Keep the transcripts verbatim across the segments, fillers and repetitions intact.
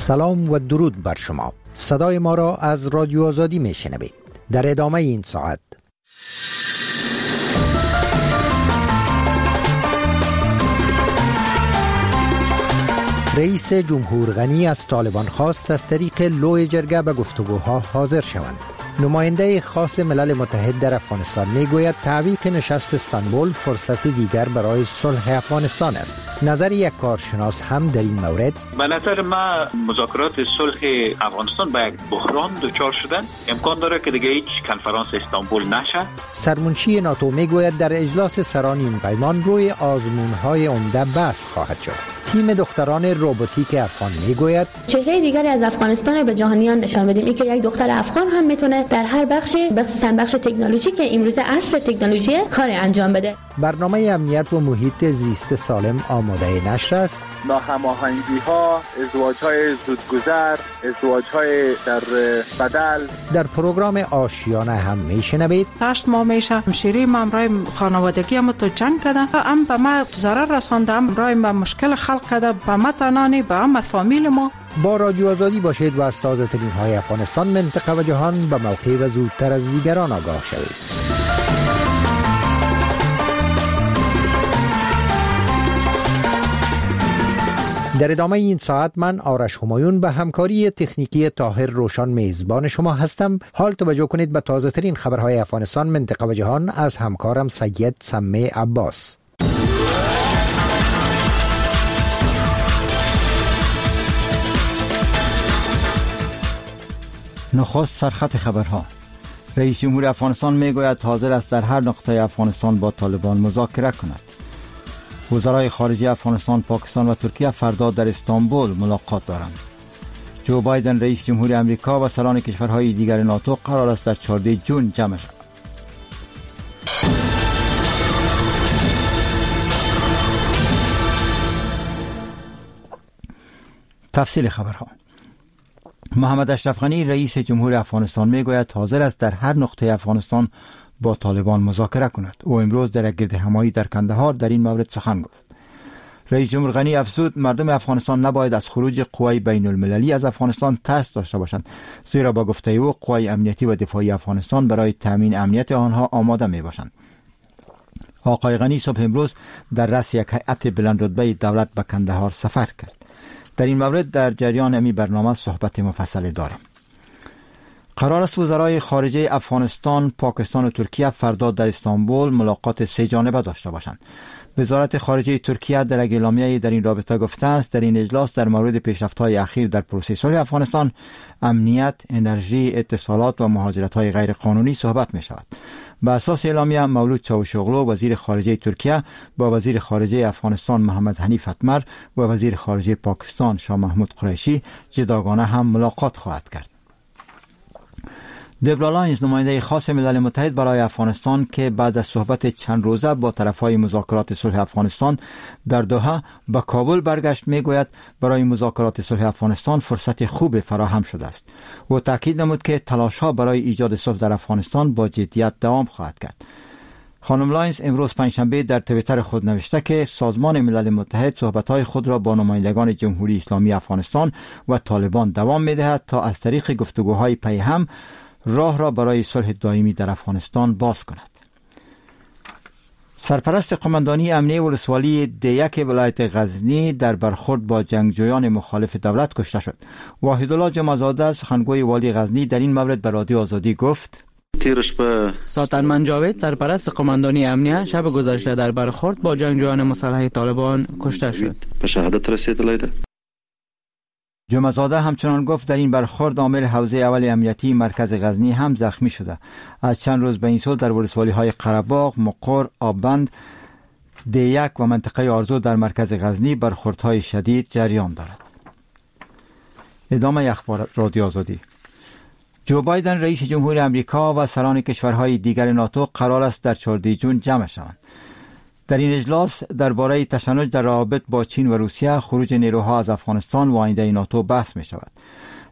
سلام و درود بر شما. صدای ما را از رادیو آزادی می شنوید. در ادامه این ساعت رئیس جمهور غنی از طالبان خواست از طریق لوح جرگه به گفتگوها حاضر شوند. نماینده خاص ملل متحد در افغانستان میگوید تعویق نشست استانبول فرصت دیگر برای صلح افغانستان است. نظر یک کارشناس هم در این مورد: به نظر ما مذاکرات صلح افغانستان با یک بحران دچار شدن، امکان داره که دیگه هیچ کنفرانس استانبول نشه. سرمنشی ناتو میگوید در اجلاس سران این پیمان روی آزمون‌های عمده بحث خواهد شد. تیم دختران روباتیک افغان میگوید چهره دیگری از افغانستان به جهانیان نشان بدیم، اینکه یک دختر افغان هم میتونه در هر بخشی، خصوصا بخش تکنولوژی که امروز عصر تکنولوژی، کار انجام بده. برنامه امنیت و محیط زیست سالم آماده نشر است. ناهماهنگی‌ها، ازدواج‌های زودگذر، ازدواج‌های در بدل. در پروگرام آشیانه هم میشنوید هشت ماه میشه همشیری من امرای خانوادگی هم تو جنگ کده، ام به ما ضرر رسانده، امرای ما مشکل خلق کده، به ما تنانی، به همه فامیل ما. با رادیو آزادی باشید و از تازه ترین های افغانستان، منطقه و جهان به موقع و زودتر از دیگران آگاه شوید. در ادامه این ساعت من آرش همایون به همکاری تکنیکی طاهر روشان میزبان شما هستم. حال توجه کنید به تازه ترین خبرهای افغانستان، منطقه و جهان از همکارم سید سمه عباس. نخست سرخط خبرها. رئیس جمهور افغانستان میگوید حاضر است در هر نقطه افغانستان با طالبان مذاکره کند. وزرای خارجه افغانستان، پاکستان و ترکیه فردا در استانبول ملاقات دارند. جو بایدن رئیس جمهور امریکا و سران کشورهای دیگر ناتو قرار است در چهاردهم ژوئن جمع شوند. تفصیل خبرها. محمد اشرف غنی رئیس جمهور افغانستان میگوید حاضر است در هر نقطه افغانستان با طالبان مذاکره کند. او امروز در یک گردهمایی در کندهار در این مورد سخن گفت. رئیس جمهور غنی افزود مردم افغانستان نباید از خروج قوای بین المللی از افغانستان ترس داشته باشند، زیرا با گفته او قوای امنیتی و دفاعی افغانستان برای تامین امنیت آنها آماده می باشند. آقای غنی صبح امروز در رأس یک هیئت بلند رتبه دولت به کندهار سفر کرد. در این مورد در جریان امی برنامه صحبت مفصل داریم. قرار است وزرای خارجه افغانستان، پاکستان و ترکیه فردا در استانبول ملاقات سه جانبه داشته باشند. وزارت خارجه ترکیه در یک اعلامیه در این رابطه گفته است در این اجلاس در مورد پیشرفت‌های اخیر در پروسه صلح افغانستان، امنیت، انرژی، اتصالات و مهاجرت‌های غیر قانونی صحبت می شود. به اساس اعلامیه مولود چاوشوغلو وزیر خارجه ترکیه با وزیر خارجه افغانستان محمد حنیف اتمر و وزیر خارجه پاکستان شاه محمود قریشی جداگانه هم ملاقات خواهد کرد. دبرا لاینز نماینده خاص ملل متحد برای افغانستان که بعد از صحبت چند روزه با طرفهای مذاکرات صلح افغانستان در دوحه به کابل برگشت میگوید برای مذاکرات صلح افغانستان فرصت خوب فراهم شده است. او تاکید نمود که تلاش‌ها برای ایجاد صلح در افغانستان با جدیت دوام خواهد کرد. خانم لاینز امروز پنجشنبه در توییتر خود نوشته که سازمان ملل متحد صحبت‌های خود را با نمایندگان جمهوری اسلامی افغانستان و طالبان دوام می‌دهد تا از طریق گفتگوهای پیهم راه را برای صلح دائمی در افغانستان باز کند. سرپرست قماندانی امنیه ولسوالی دیک ولایت غزنی در برخورد با جنگجویان مخالف دولت کشته شد. واحدالله جمعزاده سخنگوی والی غزنی در این مورد به رادیو آزادی گفت: ساترمن جاوید سرپرست قماندانی امنیه شب گذشته در برخورد با جنگجویان مسلح طالبان کشته شد. به شهادت رسیدلیده. جمعزاده همچنان گفت در این برخورد عامل حوزه اول امنیتی مرکز غزنی هم زخمی شده. از چند روز به این سو در ولسوالی های قره‌باغ، مقر، آبند، دیک و منطقه آرزو در مرکز غزنی برخوردهای شدید جریان دارد. ادامه اخبار رادیو آزادی. جو بایدن رئیس جمهور امریکا و سران کشورهای دیگر ناتو قرار است در چهاردهم ژوئن جمع شوند. در این اجلاس درباره تشنج در روابط با چین و روسیه، خروج نیروها از افغانستان و آینده ناتو بحث می شود.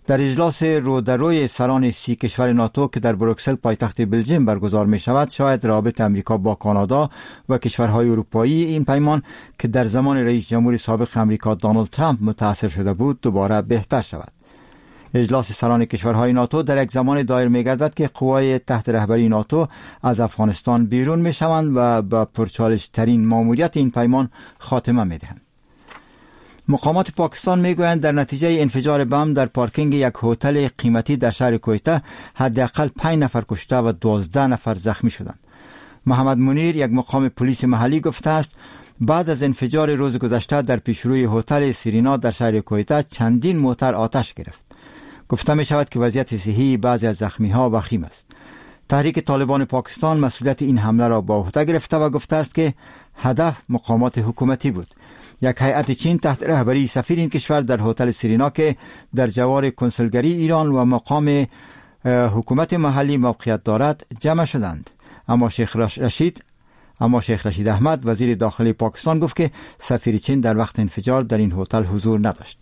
در اجلاس رودروی سران سی کشور ناتو که در بروکسل پایتخت بلژیم برگزار می شود، شاید رابط امریکا با کانادا و کشورهای اروپایی این پیمان که در زمان رئیس جمهور سابق امریکا دونالد ترامپ متأثر شده بود دوباره بهتر شود. اجلاس سران کشورهای ناتو در یک زمان دایر می گردد که قوای تحت رهبری ناتو از افغانستان بیرون می شوند و با پرچالش ترین ماموریت این پیمان خاتمه می دهند. مقامات پاکستان می گویند در نتیجه انفجار بم در پارکینگ یک هتل قیمتی در شهر کویته حداقل پنج نفر کشته و دوازده نفر زخمی شدند. محمد منیر، یک مقام پلیس محلی، گفته است بعد از انفجار روز گذشته در پیشروی هتل سیرینا در شهر کویته چندین موتر آتش گرفت. گفته می شود که وضعیت صحی بعضی از زخمی ها وخیم است. تحریک طالبان پاکستان مسئولیت این حمله را به عهده گرفته و گفته است که هدف مقامات حکومتی بود. یک هیئت چین تحت رهبری سفیر این کشور در هتل سیرینا که در جوار کنسولگری ایران و مقام حکومت محلی موقعیت دارد جمع شدند. اما شیخ رشید اما شیخ رشید احمد، وزیر داخلی پاکستان، گفت که سفیر چین در وقت انفجار در این هتل حضور نداشت.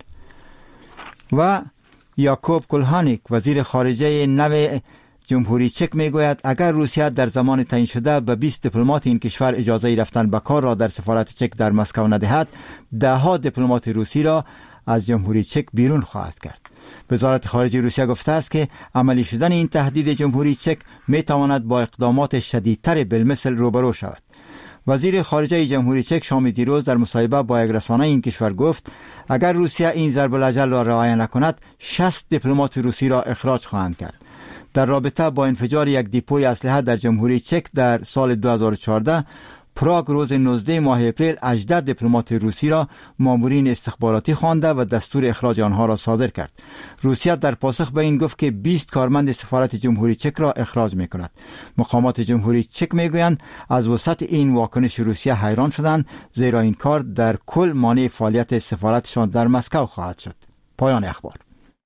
و یاکوب کلهانیک، وزیر خارجه نو جمهوری چک، میگوید اگر روسیه در زمان تعیین شده به بیست دیپلمات این کشور اجازه رفتن به کار را در سفارت چک در مسکو ندهد، ده ها دیپلمات روسی را از جمهوری چک بیرون خواهد کرد. وزارت خارجه روسیه گفته است که عملی شدن این تهدید جمهوری چک می تواند با اقدامات شدیدتر بالمثل روبرو شود. وزیر خارجه جمهوری چک شام دیروز در مصاحبه با یک رسانه این کشور گفت اگر روسیه این ضرب الاجل را رعایت نکند شصت دیپلمات روسی را اخراج خواهند کرد. در رابطه با انفجار یک دیپوی اسلحه در جمهوری چک در سال دو هزار و چهارده، پراگ روز نوزده ماه اپریل هجده دیپلمات روسی را مامورین استخباراتی خوانده و دستور اخراج آنها را صادر کرد. روسیه در پاسخ به این گفت که بیست کارمند سفارت جمهوری چک را اخراج می کند. مقامات جمهوری چک می گویند از وسط این واکنش روسیه حیران شدند، زیرا این کار در کل مانع فعالیت سفارتشان در مسکو خواهد شد. پایان اخبار.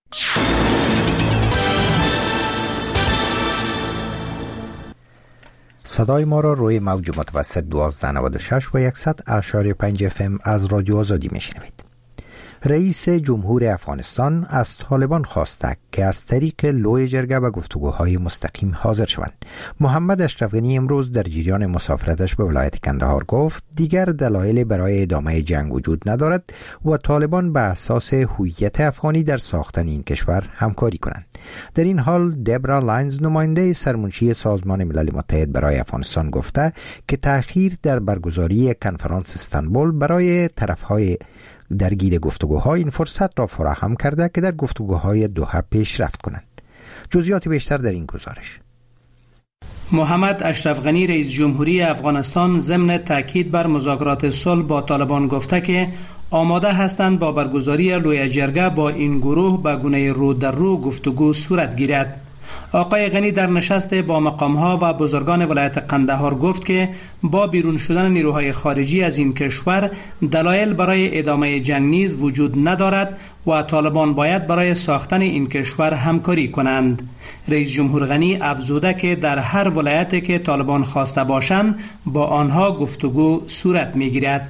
صدای ما را روی موج متوسط دوازده نود و شش و صد اشاری پنج اف ام از رادیو آزادی میشنوید. رئیس جمهور افغانستان از طالبان خواسته که از طریق لوی جرگه به گفتگوهای مستقیم حاضر شوند. محمد اشرف غنی امروز در جریان مسافرتش به ولایت کندهار گفت دیگر دلایلی برای ادامه جنگ وجود ندارد و طالبان به اساس هویت افغانی در ساختن این کشور همکاری کنند. در این حال دبرا لاینز، نماینده سرمنشی سازمان ملل متحد برای افغانستان، گفته که تأخیر در برگزاری کنفرانس استانبول برای طرفهای درگیر گفتگوها این فرصت را فراهم کرده که در گفتگوهای دوحه پیشرفت کنند. جزئیات بیشتر در این گزارش. محمد اشرف غنی رئیس جمهوری افغانستان ضمن تاکید بر مذاکرات صلح با طالبان گفته که آماده هستند با برگزاری لوی جرگه با این گروه به گونه رو در رو گفتگو صورت گیرد. آقای غنی در نشست با مقام‌ها و بزرگان ولایت قندهار گفت که با بیرون شدن نیروهای خارجی از این کشور دلایل برای ادامه جنگ نیز وجود ندارد و طالبان باید برای ساختن این کشور همکاری کنند. رئیس جمهور غنی افزوده که در هر ولایتی که طالبان خواسته باشند با آنها گفتگو صورت می‌گیرد.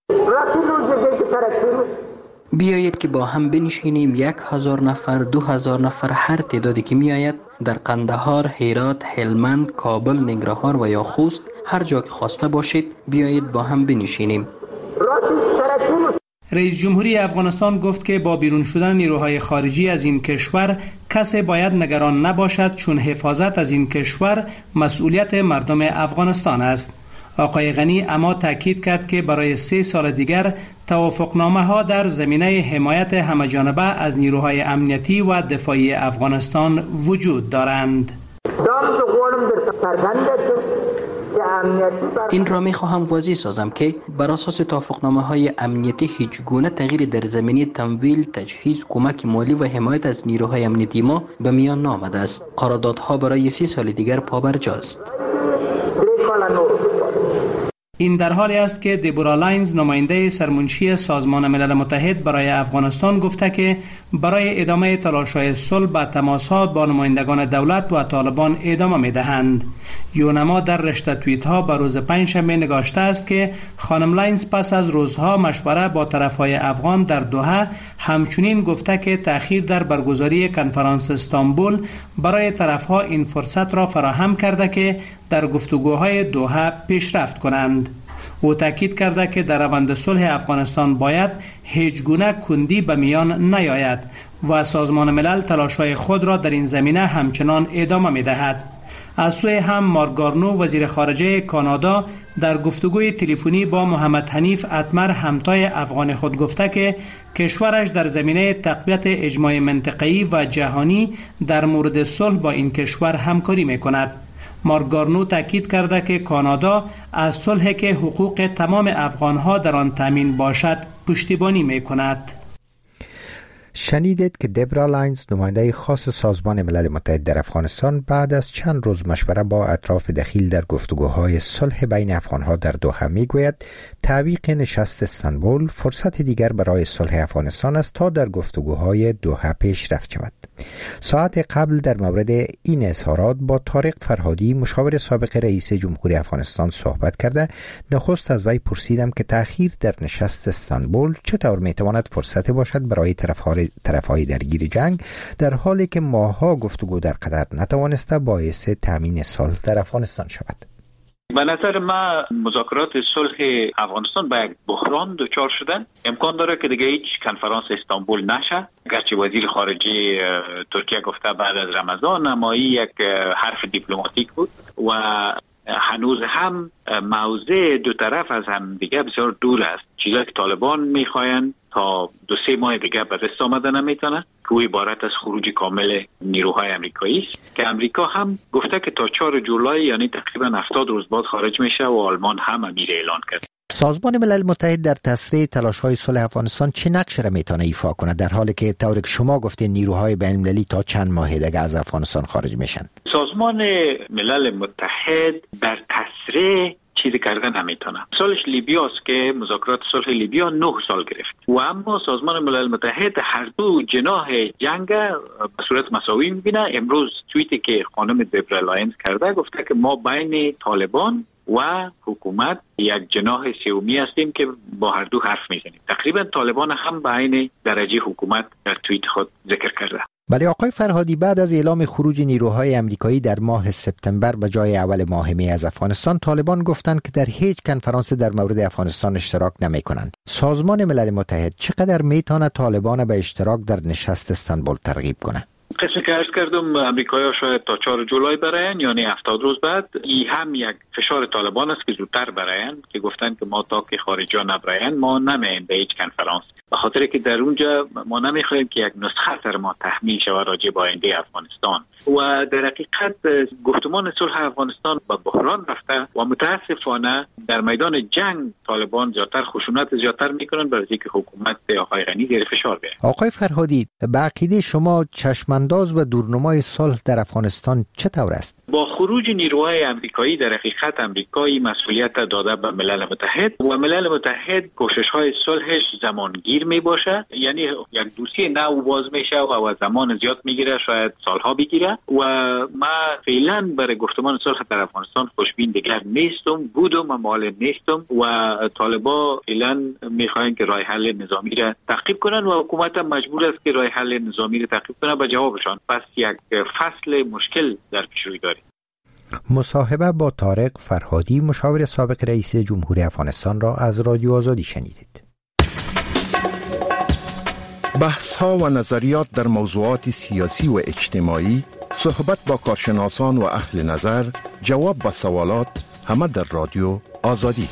بیایید که با هم بنشینیم، یک هزار نفر، دو هزار نفر، هر تعدادی که می آید در قندهار، هرات، هلمند، کابل، ننگرهار و یا خوست، هر جا که خواسته باشید بیایید با هم بنشینیم. رئیس جمهوری افغانستان گفت که با بیرون شدن نیروهای خارجی از این کشور کسی باید نگران نباشد، چون حفاظت از این کشور مسئولیت مردم افغانستان است. آقای غنی اما تاکید کرد که برای سه سال دیگر توافقنامه ها در زمینه حمایت همه‌جانبه از نیروهای امنیتی و دفاعی افغانستان وجود دارند. این را می خواهم واضح سازم که بر اساس توافقنامه های امنیتی هیچ گونه تغییر در زمینه تمویل، تجهیز، کمک مالی و حمایت از نیروهای امنیتی ما به میان نآمده است. قراردادها برای سه سال دیگر پابرجاست. این در حالی است که دبورا لاینز، نماینده سرمنشی سازمان ملل متحد برای افغانستان، گفته که برای ادامه تلاش‌های صلح به تماس‌ها با نمایندگان دولت و طالبان ادامه می‌دهند. یونما در رشته توییت ها به روز پنجشنبه نگاشته است که خانم لاینز پس از روزها مشوره با طرفهای افغان در دوحه همچنین گفته که تأخیر در برگزاری کنفرانس استانبول برای طرفها این فرصت را فراهم کرده که در گفتگوهای دوحه پیشرفت کنند. او تاکید کرده که در روند صلح افغانستان باید هیچ گونه کندی به میان نیاید و سازمان ملل تلاش‌های خود را در این زمینه همچنان ادامه می‌دهد. از سوی هم مارک گارنو وزیر خارجه کانادا در گفتگوی تلفنی با محمد حنیف اتمر همتای افغان خود گفته که کشورش در زمینه تقویت اجماع منطقه‌ای و جهانی در مورد صلح با این کشور همکاری می‌کند. مارک گارنو تاکید کرده که کانادا از صلحی که حقوق تمام افغان‌ها در آن تامین باشد پشتیبانی می‌کند. شنیدید که دبرا لاینز نماینده خاص سازمان ملل متحد در افغانستان بعد از چند روز مشوره با اطراف دخیل در گفتگوهای صلح بین افغانها در دوحه میگوید تعویق نشست استانبول فرصت دیگر برای صلح افغانستان است تا در گفتگوهای دوحه پیشرفت شود. ساعت قبل در مورد این اظهارات با طارق فرهادی مشاور سابق رئیس جمهوری افغانستان صحبت کرده نخست از وی پرسیدم که تأخیر در نشست استانبول چطور میتواند فرصت باشد برای طرفهای طرفهای درگیر جنگ در حالی که ماه‌ها گفتگو در قطر نتوانسته باعث تامین صلح در افغانستان شود. به نظر ما مذاکرات صلح افغانستان با یک بحران دچار شدن. امکان داره که دیگه هیچ کنفرانس استانبول نشه. گرچه وزیر خارجه ترکیه گفته بعد از رمضان اما این یک حرف دیپلماتیک بود و هنوز هم موضع دو طرف از هم دیگه بسیار دور است. چیزی که طالبان میخواین تا دو سه ماه دیگه به دست آمده نمیتونه که او عبارت از خروج کامل نیروهای امریکایی است که امریکا هم گفته که تا چهارم جولای یعنی تقریبا هفتاد روز بعد خارج میشه و آلمان هم امیر اعلان کرد. سازمان ملل متحد در تسریع تلاش‌های صلح افغانستان چه نقشی را میتونه ایفا کنه در حالی که طوری که شما گفتین نیروهای بین‌المللی تا چند ماه دیگه از افغانستان خارج میشن؟ سازمان ملل متحد در تسریع چیزی کردن نمیتونه. سالش لیبیا است که مذاکرات صلح لیبیا نه سال گرفت و اما سازمان ملل متحد هر دو جناح جنگ به صورت مساوی میبینه. امروز توییتی که خانم دبرا لاینز کرده گفته که ما بین طالبان و حکومت یک جناح سومی هستیم که با هر دو حرف میزنیم. تقریبا طالبان هم به عین درجه حکومت در توییت خود ذکر کرده. ولی آقای فرهادی بعد از اعلام خروج نیروهای امریکایی در ماه سپتامبر به جای اول ماه می از افغانستان طالبان گفتند که در هیچ کنفرانس در مورد افغانستان اشتراک نمی کنند. سازمان ملل متحد چقدر میتونه طالبان به اشتراک در نشست استانبول ترغیب کنه؟ قسمی که عرض کردم امریکایی شاید تا چهارم جولای براین یعنی هفتاد روز بعد. این هم یک فشار طالبان است که زودتر براین که گفتن که ما تا که خارجا نبراین ما نمیم به هیچ کنفرانس به خاطر که در اونجا ما نمیخوایم که یک نسخه در ما تحمیل شود راجع به آینده افغانستان و در حقیقت گفتمان صلح افغانستان به بحران رفته و متاسفانه در میدان جنگ طالبان زیادتر خشونت زیادتر میکنن برای اینکه حکومت آقای غنی زیر فشار بیاره. آقای فرهادی به عقیده شما چشمانداز و دورنمای صلح در افغانستان چطور است؟ با خروج نیروهای امریکایی در حقیقت امریکایی مسئولیت داده به ملل متحد و ملل متحد کوشش‌های صلحش زمانگیر می باشه یعنی یک دوسیه نو باز میشه و زمان زیاد میگیره شاید سالها بگیره و ما فعلا برای گفتمان صلح در افغانستان خوشبین دیگر نیستم بودم و مال نیستم و طالبا فعلا میخواین که راه حل نظامی را تعقیب کنن و حکومت هم مجبور است که راه حل نظامی را تعقیب کنه به جوابشان. پس یک فصل مشکل در پیش روی داریم. مصاحبه با طارق فرهادی مشاور سابق رئیس جمهوری افغانستان را از رادیو آزادی شنیدید. بحث ها و نظریات در موضوعات سیاسی و اجتماعی، صحبت با کارشناسان و اهل نظر، جواب به سوالات، همه در رادیو آزادی.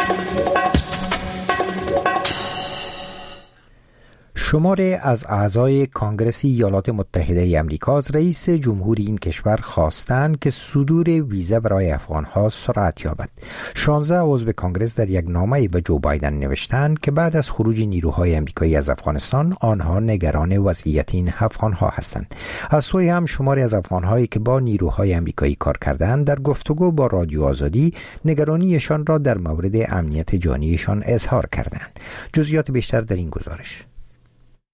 شماری از اعضای کانگرس ایالات متحده ای آمریکا از رئیس جمهوری این کشور خواستند که صدور ویزا برای افغانها سرعت یابد. شانزده عضو کانگرس در یک نامه به جو بایدن نوشتند که بعد از خروج نیروهای آمریکایی از افغانستان آنها نگران وضعیت این افغانها هستند. از سوی هم شماری از افغانهایی که با نیروهای آمریکایی کار کردند در گفتگو با رادیو آزادی نگرانیشان را در مورد امنیت جانیشان اظهار کردند. جزئیات بیشتر در این گزارش.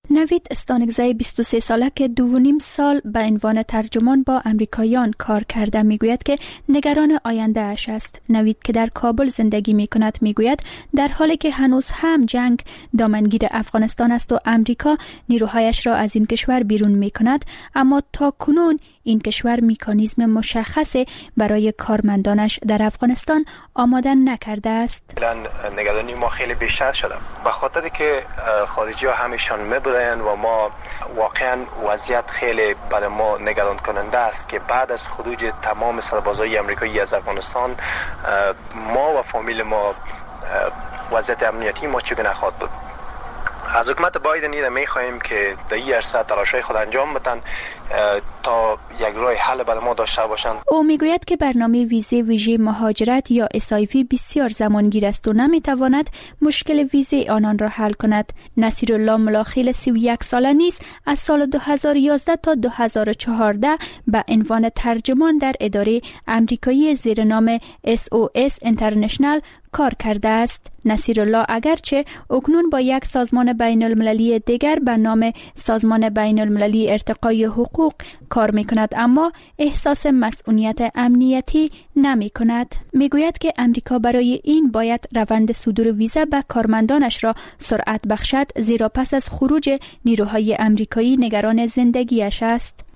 نوید استانگزی بیست و سه ساله که دو و نیم سال به عنوان ترجمان با امریکاییان کار کرده میگوید که نگران آینده اش است. نوید که در کابل زندگی میکند میگوید در حالی که هنوز هم جنگ دامنگیر افغانستان است و امریکا نیروهایش را از این کشور بیرون میکند، اما تا کنون این کشور مکانیزم مشخصی برای کارمندانش در افغانستان آماده نکرده است. الان نگرانی ما خیلی بیشتر شده به خاطر که خارجی ها همیشان میبرند و ما واقعا وضعیت خیلی برای ما نگران کننده است که بعد از خروج تمام سربازای امریکایی از افغانستان ما و فامیل ما وضعیت امنیتی ما چگونه خواهد بود. از حکومت بایدن ایره میخواهیم که در این عرصه تلاشای خود انجام بدن تا یک راه حل برای ما داشته باشند. او میگوید که برنامه ویزه ویژه مهاجرت یا اس آی وی بسیار زمانگیر است و نمیتواند مشکل ویزه آنان را حل کند. نصیرالله ملاخیل سی و یک ساله نیز از سال دو هزار و یازده تا دو هزار و چهارده به عنوان ترجمان در اداره امریکایی زیر نام اس او اس International کار کرده است. نصیرالله اگرچه اکنون با یک سازمان بین المللی دیگر به نام سازمان بین المللی ارتقای حقوق کار می کند، اما احساس مسئولیت امنیتی نمی کند. می گوید که امریکا برای این باید روند صدور ویزا به کارمندانش را سرعت بخشد، زیرا پس از خروج نیروهای امریکایی نگران زندگیش است.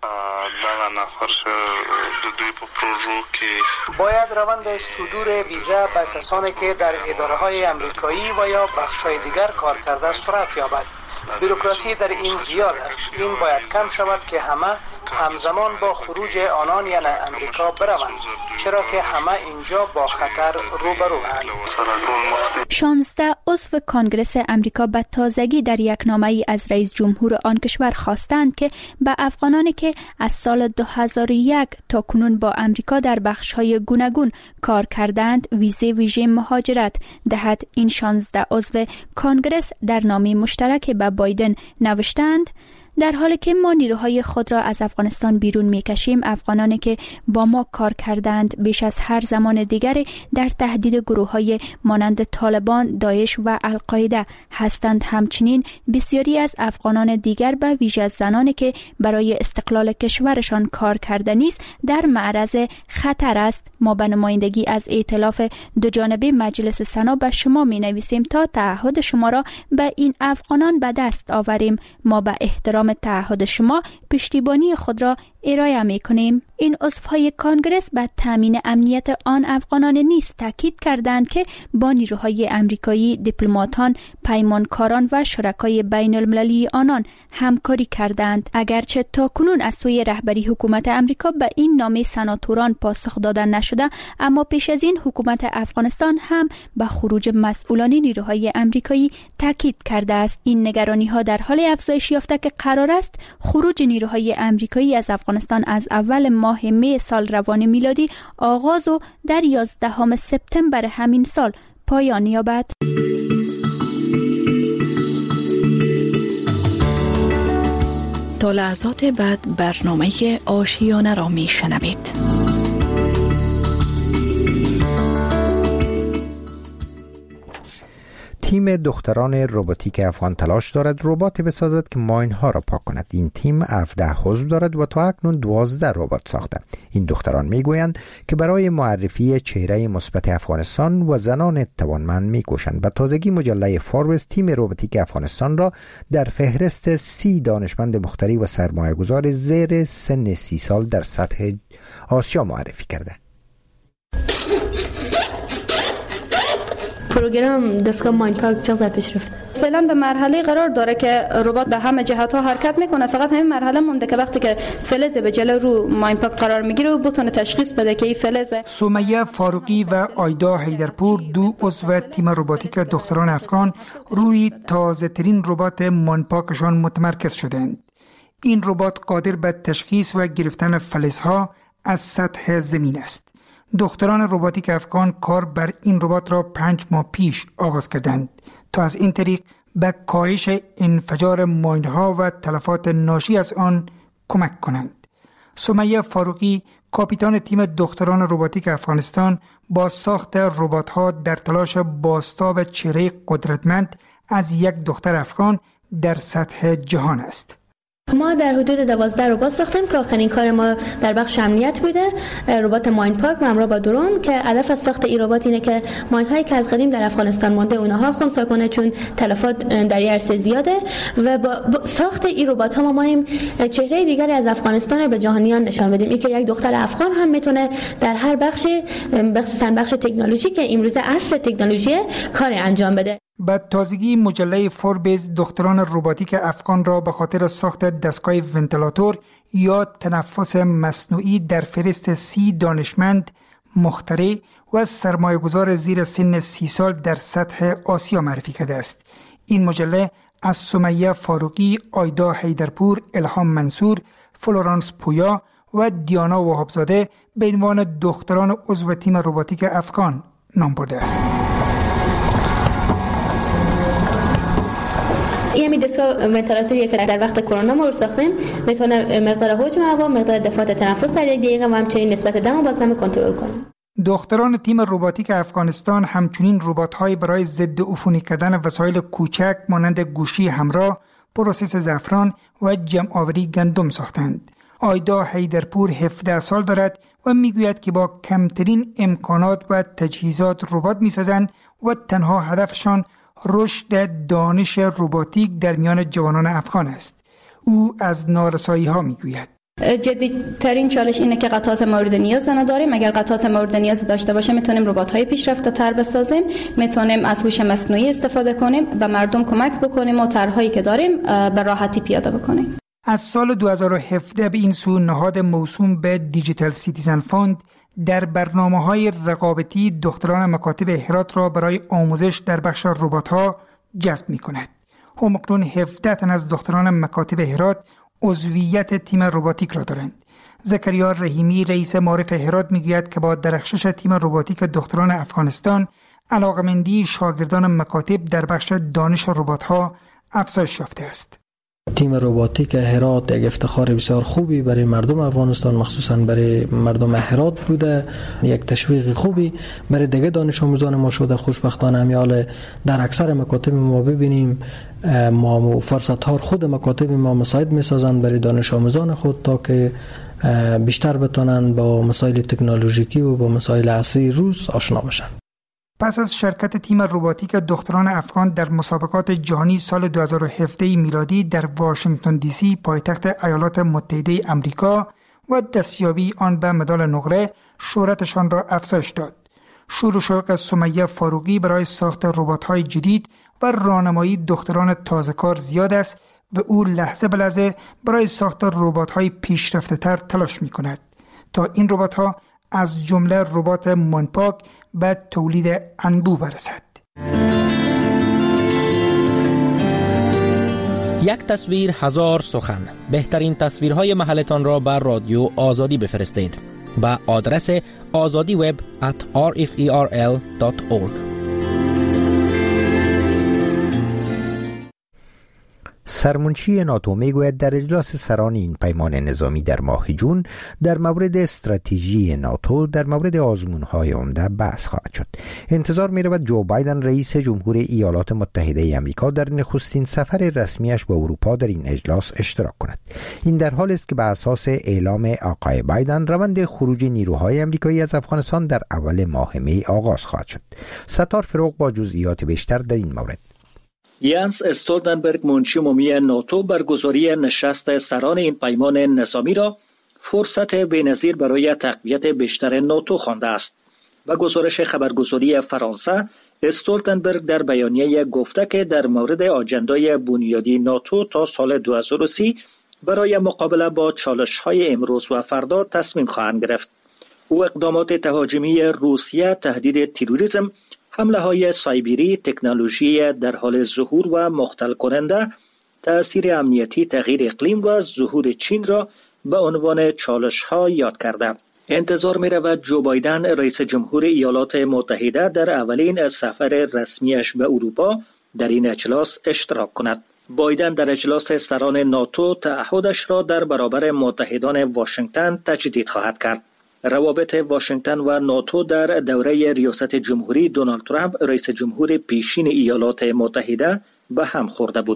باید روند صدور ویزا به کسانی که در اداره های امریکایی و یا بخش های دیگر کار کرده سرعت یابد. بروکراسی در این زیاد است. این باید کم شود که همه همزمان با خروج آنان یعنی امریکا بروند، چرا که همه اینجا با خطر روبروند. شانزده عضو کانگرس امریکا به تازگی در یک نامه‌ای از رئیس جمهور آن کشور خواستند که به افغانانی که از سال دو هزار و یک تا کنون با امریکا در بخش‌های گوناگون کار کردند ویزه ویژه مهاجرت دهد. این شانزده عضو کانگرس در نامه مشترک به بایدن نوشتند: در حالی که ما نیروهای خود را از افغانستان بیرون می‌کشیم، افغانانی که با ما کار کردند بیش از هر زمان دیگری در تهدید گروه‌های مانند طالبان، داعش و القاعده هستند. همچنین بسیاری از افغانان دیگر به ویژه زنانی که برای استقلال کشورشان کار کرده نیز در معرض خطر است. ما به نمایندگی از ائتلاف دوجانبه مجلس سنا به شما می‌نویسیم تا تعهد شما را به این افغانان به دست آوریم. ما به احترام تعهد شما پشتیبانی خود را ارائه می‌کنیم. این عضوهای کانگرس به تامین امنیت آن افغانان نیز تاکید کردند که با نیروهای امریکایی، دیپلماتان، پیمانکاران و شرکای بین المللی آنان همکاری کردند. اگرچه تاکنون از سوی رهبری حکومت امریکا به این نامه سناتوران پاسخ داده نشده، اما پیش از این حکومت افغانستان هم به خروج مسئولان نیروهای امریکایی تاکید کرده است. این نگرانی‌ها در حال افزایش یافته که قرار است خروج نیروهای امریکایی از افغانستان از اول ماه می سال روان میلادی آغاز و در یازدهم سپتامبر همین سال پایان یابد. تا لحظات بعد برنامه آشیانه را می شنوید. تیم دختران روباتیک افغان تلاش دارد رباتی بسازد که ماین‌ها را پاک کند. این تیم هفده عضو دارد و تا اکنون دوازده ربات ساخته. این دختران میگویند که برای معرفی چهره مثبت افغانستان و زنان توانمند میکوشند. به تازگی مجله فوربس تیم روباتیک افغانستان را در فهرست سی دانشمند مخترع و سرمایه‌گذار زیر سن سی سال در سطح آسیا معرفی کرده. پروگرام دستگاه مایندپاک چقدر پیش رفت؟ فعلا به مرحله قرار داره که ربات به همه جهت ها حرکت میکنه. فقط همین مرحله مونده که وقتی که فلز به جلو رو مایندپاک قرار میگیره و بتونه تشخیص بده که این فلزه. سمیه فاروقی و آیدا حیدرپور دو عضو تیم روباتیک دختران افغان روی تازه ترین ربات مایندپاکشان متمرکز شدند. این ربات قادر به تشخیص و گرفتن فلزها از سطح زمین است. دختران روباتیک افغان کار بر این ربات را پنج ماه پیش آغاز کردند تا از این طریق به کاهش انفجار ماین‌ها و تلفات ناشی از آن کمک کنند. سمیه فاروقی کاپیتان تیم دختران روباتیک افغانستان با ساخت ربات‌ها در تلاش بازتاب چهره قدرتمند از یک دختر افغان در سطح جهان است. ما در حدود دوازده ربات ساختیم که آخرین کار ما در بخش امنیت بوده. ربات ماین پاک همراه با درون که هدف از ساخت این ربات اینه که ماین هایی که از قدیم در افغانستان مونده اونها رو خنثی کنه، چون تلفات در این عرصه زیاده و با ساخت این ربات ها ما مایم چهره دیگری از افغانستان رو به جهانیان نشان بدیم. این که یک دختر افغان هم میتونه در هر بخشی، خصوصا بخش تکنولوژی که امروز عصر تکنولوژی، کار انجام بده. به تازگی مجله فوربز دختران رباتیک افغان را به خاطر ساخت دستگاه ونتیلاتور یا تنفس مصنوعی در فهرست سی دانشمند، مخترع و سرمایه‌گذار زیر سن سی سال در سطح آسیا معرفی کرده است. این مجله از سمیه فاروقی، آیدا حیدرپور، الهام منصور، فلورانس پویا و دیانا وهابزاده به عنوان دختران عضو تیم رباتیک افغان نام برده است. این دستگاه ونتیلاتوری که در وقت کرونا ما رو ساختیم میتونه مقدار حجم هوا، مقدار دفعات تنفس در یک دقیقه و همچنین نسبت دم و بازدم کنترل کنه. دختران تیم رباتیک افغانستان همچنین ربات‌های برای ضد عفونی کردن وسایل کوچک مانند گوشی همراه، پروسس زعفران و جمع‌آوری گندم ساختند. آیدا حیدرپور هفده سال دارد و میگوید که با کمترین امکانات و تجهیزات ربات میسازند و تنها هدفشان رشد دانش رباتیک در میان جوانان افغان است. او از نارسایی ها میگوید جدی ترین چالش اینه که قطعات مورد نیاز نداریم. اگر قطعات مورد نیاز داشته باشیم میتونیم ربات‌های پیشرفته تر بسازیم، میتونیم از هوش مصنوعی استفاده کنیم، به مردم کمک بکنیم و طرح‌هایی که داریم به راحتی پیاده بکنیم. از سال دو هزار و هفده به این سو نهاد موسوم به دیجیتال سیتیزن فاند در برنامه‌های رقابتی دختران مکاتب هرات را برای آموزش در بخش ربات‌ها جذب می‌کند. همکنون هفده تن از دختران مکاتب هرات عضویت تیم رباتیک را دارند. زکریا رحیمی رئیس معارف هرات میگوید که با درخشش تیم رباتیک دختران افغانستان علاقمندی شاگردان مکاتب در بخش دانش ربات‌ها افزایش یافته است. تیم رباتیک هرات یک افتخار بسیار خوبی برای مردم افغانستان، مخصوصا برای مردم هرات بوده، یک تشویق خوبی برای دیگه دانش آموزان ما شده. خوشبختانه همیال در اکثر مکاتب ما ببینیم ما فرصت ها خود مکاتب ما مساعد میسازند برای دانش آموزان خود تا که بیشتر بتونن با مسائل تکنولوژیکی و با مسائل عصری روز آشنا بشن. پس از شرکت تیم رباتیک دختران افغان در مسابقات جهانی سال دو هزار و هفده میلادی در واشنگتن دی سی پایتخت ایالات متحده آمریکا و دستیابی آن به مدال نقره، شهرتشان را افزایش داد. شور و شوق سمیه فاروقی برای ساخت ربات‌های جدید و راهنمایی دختران تازه‌کار زیاد است و او لحظه به لحظه برای ساخت ربات‌های پیشرفته‌تر تلاش می‌کند تا این ربات‌ها از جمله ربات مانپاک به تولید انبوه برسد. یک تصویر هزار سخن. بهترین تصویرهای محلتان را بر رادیو آزادی بفرستید به آدرس آزادی وب ات آر اف ای آر ال دات اورگ. سرمنشی ناتو میگوید در اجلاس سران این پیمان نظامی در ماه جون در مورد استراتژی ناتو در مورد آزمون‌های عمده بحث خواهد شد. انتظار می‌رود جو بایدن رئیس جمهور ایالات متحده آمریکا در نخستین سفر رسمیش به اروپا در این اجلاس اشتراک کند. این در حالی است که به اساس اعلام آقای بایدن روند خروج نیروهای آمریکایی از افغانستان در اول ماه می آغاز خواهد شد. ستار فروغ با جزئیات بیشتر در این مورد. ینس استولتنبرگ منشی عمومی ناتو برگزاری نشست سران این پیمان نظامی را فرصت بی‌نظیر برای تقویت بیشتر ناتو خوانده است. با گزارش خبرگزاری فرانسه، استولتنبرگ در بیانیه گفته که در مورد آجندای بنیادی ناتو تا سال دو هزار و سی برای مقابله با چالش‌های امروز و فردا تصمیم خواهند گرفت. او اقدامات تهاجمی روسیه، تهدید تروریسم، حمله های سایبری، تکنولوژی در حال ظهور و مختل کننده، تأثیر امنیتی تغییر اقلیم و ظهور چین را به عنوان چالش ها یاد کرده. انتظار می رود جو بایدن رئیس جمهور ایالات متحده در اولین سفر رسمیش به اروپا در این اجلاس اشتراک کند. بایدن در اجلاس سران ناتو تعهدش را در برابر متحدان واشنگتن تجدید خواهد کرد. روابط واشنگتن و ناتو در دوره ریاست جمهوری دونالد ترامپ رئیس جمهور پیشین ایالات متحده به هم خورده بود.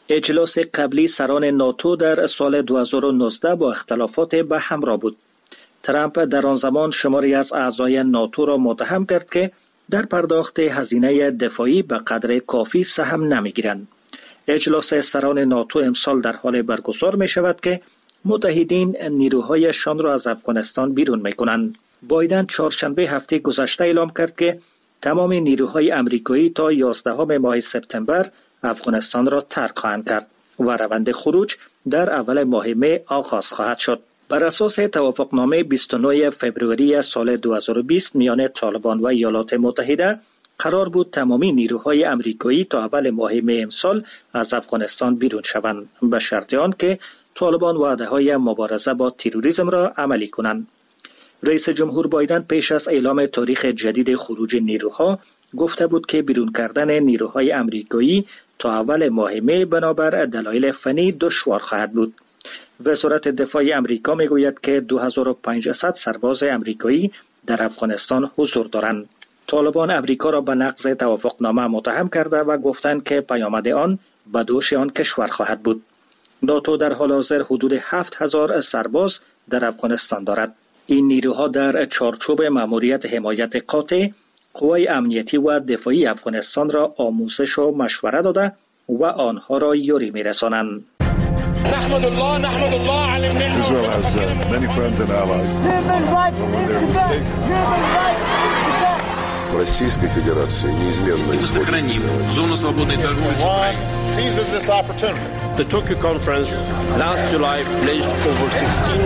اجلاس قبلی سران ناتو در سال دو هزار و نوزده با اختلافات به همراه بود. ترامپ در آن زمان شماری از اعضای ناتو را متهم کرد که در پرداخت هزینه دفاعی به قدر کافی سهم نمیگیرند. اجلاس سران ناتو امسال در حال برگزار می شود که متحدین نیروهایشان را از افغانستان بیرون می کنند. بایدن چهارشنبه هفته گذشته اعلام کرد که تمام نیروهای امریکایی تا یازدهم ماه سپتامبر افغانستان را ترک خواهند کرد و روند خروج در اول ماه می آغاز خواهد شد. بر اساس توافقنامه بیست و نه فوریه سال دو هزار و بیست میان طالبان و ایالات متحده قرار بود تمامی نیروهای امریکایی تا اول ماه می امسال از افغانستان بیرون شوند به شرط آنکه طالبان وعده‌های مبارزه با تروریسم را عملی کنند. رئیس جمهور بایدن پیش از اعلام تاریخ جدید خروج نیروها گفته بود که بیرون کردن نیروهای امریکایی تا اول ماه می بنابر دلایل فنی دشوار خواهد بود. وزارت دفاع امریکا میگوید که دو هزار و پانصد سرباز امریکایی در افغانستان حضور دارند. طالبان امریکا را به نقض توافقنامه متهم کرده و گفتند که پیامد آن به دوش آن کشور خواهد بود. ناتو در حال حاضر حدود هفت هزار سرباز در افغانستان دارد. این نیروها در چارچوب مأموریت حمایت قاطع قوای امنیتی و دفاعی افغانستان را آموزش و مشوره داده و آنها را یاری می‌رسانند. نحمد الله نحمد الله على النعمة. Israel has uh, many friends and allies. When they're mistaken. Российской Федерации неизменно сохраним зону свободной торговли с Украиной. Seizes this opportunity. The Tokyo conference last July pledged over sixteen.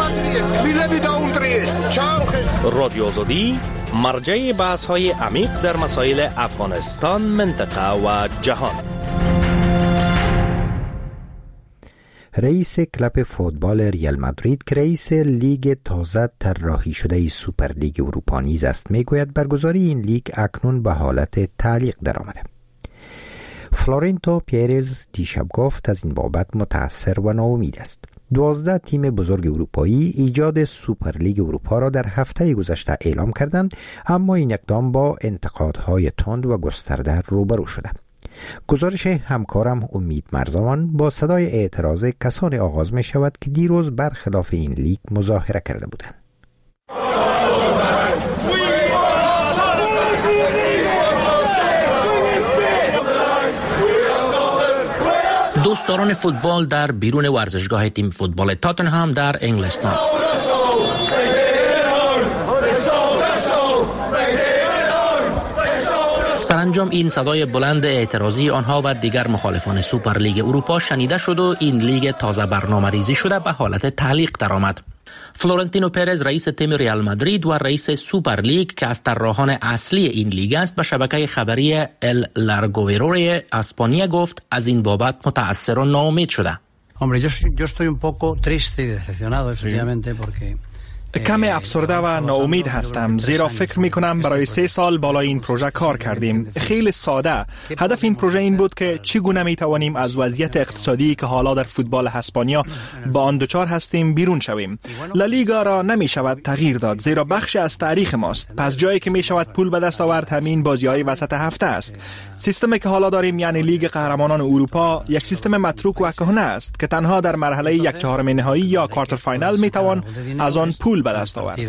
رادیو آزادی مرجع بحث‌های عمیق در مسائل افغانستان، منطقه و جهان. رئیس کلب فوتبال ریال مادرید که رئیس لیگ تازه طراحی شده سوپر لیگ اروپا نیز است میگوید برگزاری این لیگ اکنون به حالت تعلیق درآمده. فلورنتو پیرز دیشب گفت از این بابت متأثر و ناامید است. دوازده تیم بزرگ اروپایی ایجاد سوپر لیگ اروپا را در هفته گذشته اعلام کردند، اما این اقدام با انتقادهای تند و گسترده روبرو شده. گزارش همکارم امید مرزوان با صدای اعتراض کسانی آغاز می شود که دیروز برخلاف این لیگ مظاهره کرده بودند. دوستداران فوتبال در بیرون ورزشگاه تیم فوتبال تاتنهام در انگلستان. سرانجام این صدای بلند اعتراضی آنها و دیگر مخالفان سوپر لیگ اروپا شنیده شد و این لیگ تازه برنامه ریزی شده به حالت تعلیق درآمد. فلورنتینو پرز رئیس تیم ریال مادرید و رئیس سوپر لیگ که از طراحان اصلی این لیگ است به شبکه خبری ال لارگویرو اسپانیا گفت از این بابت متأثر و ناامید شده. Hombre, yo, yo estoy un poco triste y decepcionado, efectivamente, porque کم افسرده و ناامید هستم، زیرا فکر می کنم برای سه سال بالای این پروژه کار کردیم. خیلی ساده. هدف این پروژه این بود که چگونه می توانیم از وضعیت اقتصادی که حالا در فوتبال اسپانیا با آن دچار هستیم بیرون شویم. لالیگا را نمی شود تغییر داد، زیرا بخش از تاریخ ماست. پس جایی که می شود پول به دست آورد همین بازی‌های وسط هفته است. سیستمی که حالا داریم یعنی لیگ قهرمانان اروپا یک سیستم متروک و کهنه است که تنها در مرحله یک چهارم نهایی یا کوارتر فاینال می توان از آن پول به دست آورد.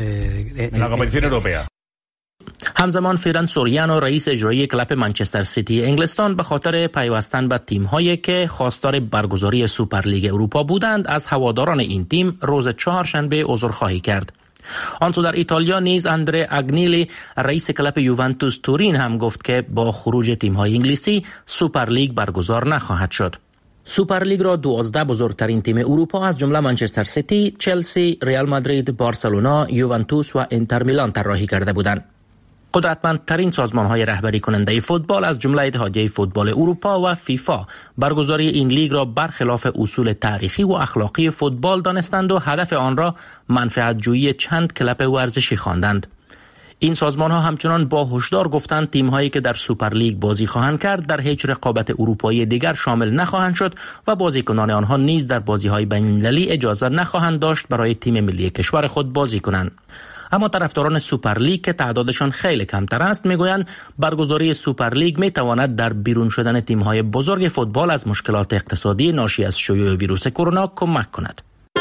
همزمان فیرن سوریانو رئیس اجرایی کلب منچستر سیتی انگلستان به خاطر پیوستن به تیم‌هایی که خواستار برگزاری سوپر لیگ اروپا بودند از هواداران این تیم روز چهارشنبه عذرخواهی کرد. آنسو در ایتالیا نیز اندره اگنیلی رئیس کلب یوونتوس تورین هم گفت که با خروج تیم‌های انگلیسی سوپر لیگ برگزار نخواهد شد. سوپر لیگ را دوازده بزرگترین تیم اروپا از جمله منچستر سیتی، چلسی، ریال مادرید، بارسلونا، یوونتوس و اینتر میلان طراحی کرده بودند. قدرتمندترین سازمان‌های رهبری کننده فوتبال از جمله اتحادیه فوتبال اروپا و فیفا برگزاری این لیگ را برخلاف اصول تاریخی و اخلاقی فوتبال دانستند و هدف آن را منفعت جویی چند کلب ورزشی خواندند. این سازمان‌ها همچنان با هشدار گفتند تیم‌هایی که در سوپر لیگ بازی خواهند کرد در هیچ رقابت اروپایی دیگر شامل نخواهند شد و بازیکنان آنها نیز در بازی‌های بین‌المللی اجازه نخواهند داشت برای تیم ملی کشور خود بازی کنند. اما طرفداران سوپر لیگ که تعدادشان خیلی کمتر است میگویند برگزاری سوپر لیگ میتواند در بیرون شدن تیم‌های بزرگ فوتبال از مشکلات اقتصادی ناشی از شیوع ویروس کرونا کمک کند.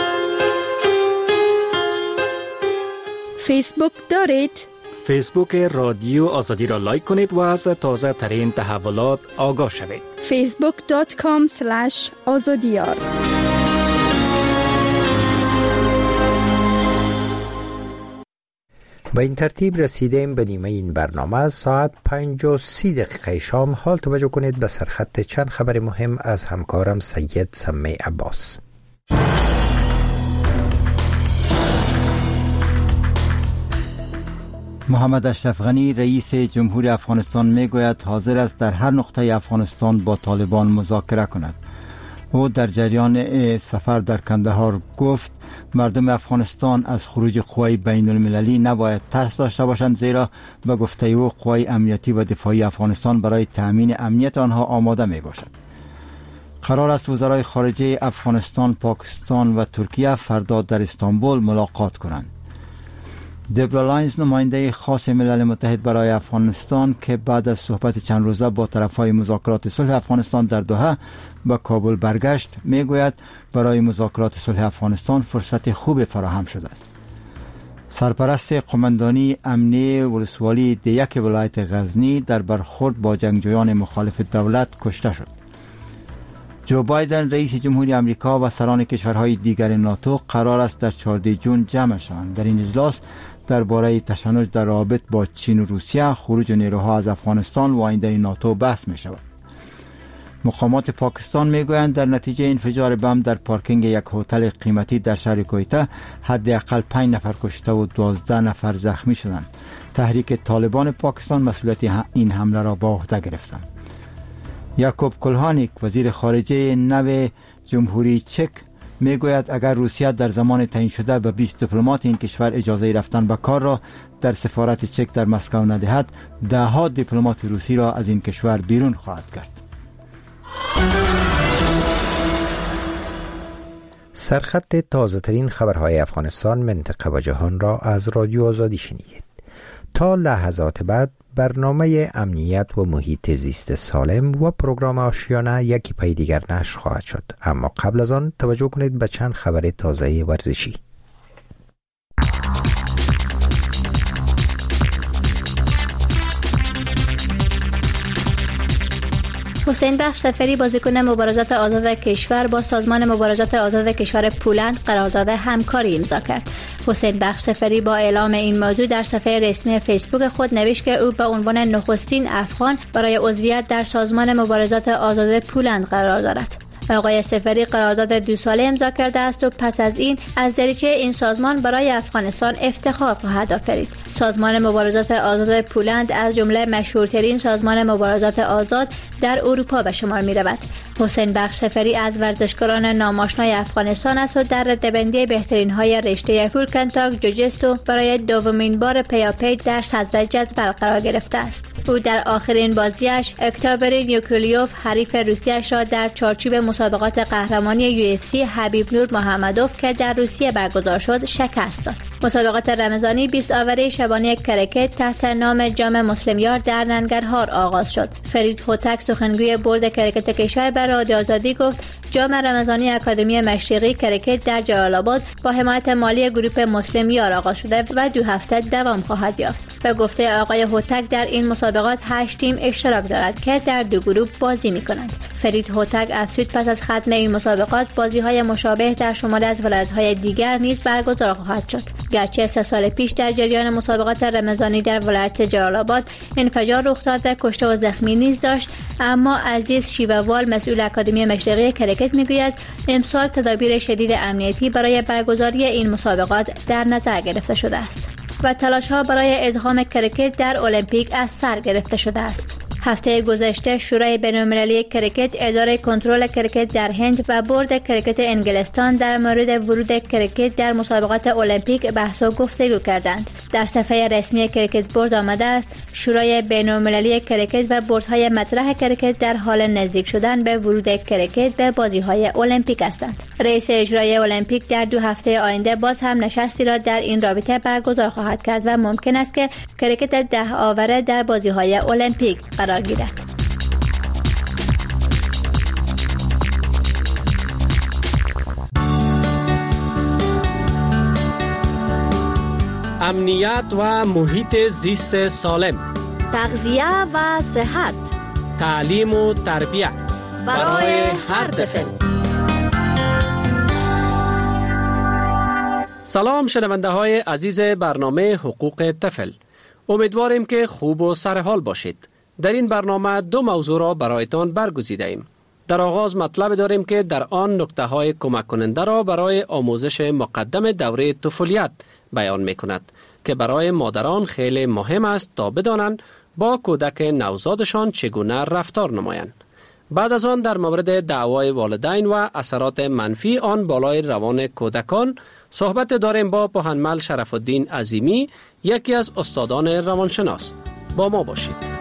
فیسبوک دارید؟ فیسبوک رادیو آزادی را لایک کنید و از تازه ترین تحولات آگاه شوید. فیسبوک دات کام اسلش آزادیار. با این ترتیب رسیدیم به نیمه این برنامه. از ساعت پنج و سی دقیقه شام حال توجه کنید به سرخط چند خبر مهم از همکارم سید سمی عباس. محمد اشرف غنی رئیس جمهوری افغانستان میگوید حاضر است در هر نقطه افغانستان با طالبان مذاکره کند. او در جریان سفر در کندهار گفت مردم افغانستان از خروج قوای بین المللی نباید ترس داشته باشند، زیرا به گفته او قوای امنیتی و دفاعی افغانستان برای تأمین امنیت آنها آماده می باشد. قرار است وزرای خارجه افغانستان، پاکستان و ترکیه فردا در استانبول ملاقات کنند. دبرا لاینز نماینده خاص ملل متحد برای افغانستان که بعد از صحبت چند روزه با طرفهای مذاکرات صلح افغانستان در دوحه به کابل برگشت، میگوید برای مذاکرات صلح افغانستان فرصت خوب فراهم شده است. سرپرست قماندانی امنیه ولسوالی دیک ولایت غزنی در برخورد با جنگجویان مخالف دولت کشته شد. جو بایدن رئیس جمهوری آمریکا و سران کشورهای دیگر ناتو قرار است در چهاردهم جون جمع شوند. در این اجلاس درباره تشنج در روابط با چین و روسیه، خروج نیروها از افغانستان و آینده ناتو بحث می شود. مقامات پاکستان می گویند در نتیجه انفجار بم در پارکینگ یک هتل قیمتی در شهر کویته حداقل پنج نفر کشته و دوازده نفر زخمی شدند. تحریک طالبان پاکستان مسئولیت این حمله را به عهده گرفتند. یعقوب کلهانیک وزیر خارجه نو جمهوری چک میگوید اگر روسیه در زمان تعیین شده به بیست دیپلمات این کشور اجازه رفتن به کار را در سفارت چک در مسکو ندهد، ده ها دیپلمات روسی را از این کشور بیرون خواهد کرد. سرخط تازه ترین خبرهای افغانستان، منطقه و جهان را از رادیو آزادی شنیدید. تا لحظات بعد برنامه امنیت و محیط زیست سالم و پروگرام آشیانه یکی پای دیگر نشر خواهد شد، اما قبل از آن توجه کنید به چند خبر تازه ورزشی. حسین بخش سفری بازیکن مبارزات آزاد کشور با سازمان مبارزات آزاد کشور پولند قرارداد همکاری امضا کرد. حسین بخش سفری با اعلام این موضوع در صفحه رسمی فیسبوک خود نوشت که او به عنوان نخستین افغان برای عضویت در سازمان مبارزات آزاد پولند قرار دارد. آقای سفری قرارداد دو ساله امضا کرده است و پس از این از دریچه این سازمان برای افغانستان افتخار خواهد آفرید. سازمان مبارزات آزاد پولند از جمله مشهورترین سازمان مبارزات آزاد در اروپا به شمار می رود. حسین بخش سفری از ورزشکاران ناماشنای افغانستان است و در رده‌بندی بهترین های رشته فول کنتاک جوجیتسو برای دومین بار پیاپی در صدر جدول قرار گرفته است. او در آخرین بازیش اکتابری نیوکلیوف حریف روسیه‌اش را در چارچوب مسابقات قهرمانی یو اف سی حبیب نور محمدوف که در روسیه برگزار شد شکست داد. مسابقات رمضانی بیست آوره شبانه کرکت تحت نام جام مسلمیار در ننگرهار آغاز شد. فرید هوتک سخنگوی بورد کرکت کشور به رادیو آزادی گفت جام رمضانی اکادمی مشرقی کرکت در جلال آباد با حمایت مالی گروپ مسلمیار آغاز شده و دو هفته دوام خواهد یافت. به گفته آقای هوتک در این مسابقات هشت تیم اشتراک دارد که در دو گروه بازی می‌کنند. فرید هوتک افزود پس از ختم این مسابقات بازی‌های مشابه در شمال از ولایت‌های دیگر نیز برگزار خواهد شد. گرچه سه سال پیش در جریان مسابقات رمضانی در ولایت جلال آباد انفجار رخ داد و کشته و زخمی نیز داشت، اما عزیز شیوه‌وال مسئول اکادمی مشرقی کرکت میگوید امسال تدابیر شدید امنیتی برای برگزاری این مسابقات در نظر گرفته شده است و تلاش‌ها برای ادغام کرکت در المپیک از سر گرفته شده است. هفته گذشته شورای بین‌المللی کرکت، اداره کنترل کرکت در هند و بورد کرکت انگلستان در مورد ورود کرکت در مسابقات المپیک بحث و گفتگو کردند. در صفحه رسمی کریکت بورد آمده است شورای بین‌المللی کریکت و بوردهای مطرح کریکت در حال نزدیک شدن به ورود کریکت به بازی‌های المپیک هستند. رئیس اجرایی المپیک در دو هفته آینده باز هم نشستی را در این رابطه برگزار خواهد کرد و ممکن است که کریکت ده آوره در بازی‌های المپیک قرار گیرد. امنیت و محیط زیست سالم، تغذیه و صحت، تعلیم و تربیت برای هر طفل. سلام شنونده های عزیز برنامه حقوق طفل، امیدواریم که خوب و سرحال باشید. در این برنامه دو موضوع را برایتان برگزیده ایم. در آغاز مطلب داریم که در آن نکته های کمک کننده را برای آموزش مقدم دوره طفولیت بیان می کند که برای مادران خیلی مهم است تا بدانند با کودک نوزادشان چگونه رفتار نمایند. بعد از آن در مورد دعوای والدین و اثرات منفی آن بالای روان کودکان صحبت داریم با پوهنمل شرف الدین عظیمی، یکی از استادان روانشناس. با ما باشید.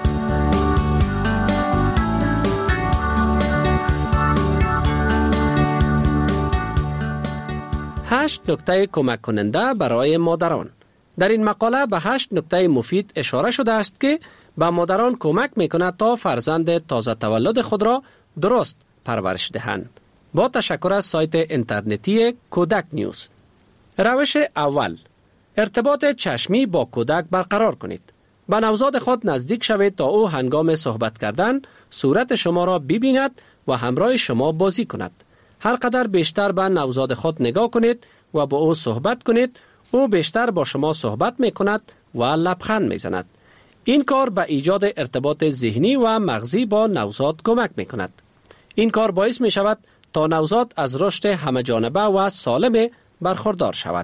هشت نکته کمک کننده برای مادران. در این مقاله به هشت نکته مفید اشاره شده است که به مادران کمک میکند تا فرزند تازه تولد خود را درست پرورش دهند. با تشکر از سایت اینترنتی کودک نیوز. روش اول، ارتباط چشمی با کودک برقرار کنید. به نوزاد خود نزدیک شوید تا او هنگام صحبت کردن صورت شما را ببیند و همراه شما بازی کند. هر قدر بیشتر به نوزاد خود نگاه کنید و با او صحبت کنید، او بیشتر با شما صحبت می کند و لبخند می زند. این کار به ایجاد ارتباط ذهنی و مغزی با نوزاد کمک می کند. این کار باعث می شود تا نوزاد از رشد همه جانبه و سالم برخوردار شود.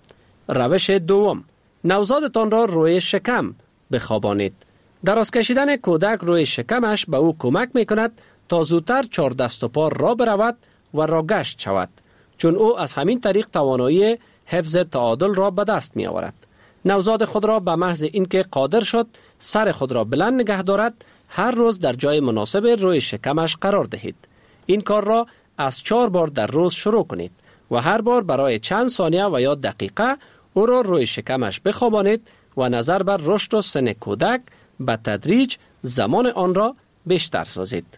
روش دوم، نوزادتان را روی شکم بخوابانید. دراز کشیدن کودک روی شکمش به او کمک می کند تا زودتر چهار دست و پا را برود و را گشت شود، چون او از همین طریق توانایی حفظ تعادل را به دست می آورد. نوزاد خود را به محض اینکه قادر شد سر خود را بلند نگه دارد، هر روز در جای مناسب روی شکمش قرار دهید. این کار را از چهار بار در روز شروع کنید و هر بار برای چند ثانیه و یا دقیقه او را روی شکمش بخوابانید و نظر بر رشد و سن کودک به تدریج زمان آن را بیشتر سازید.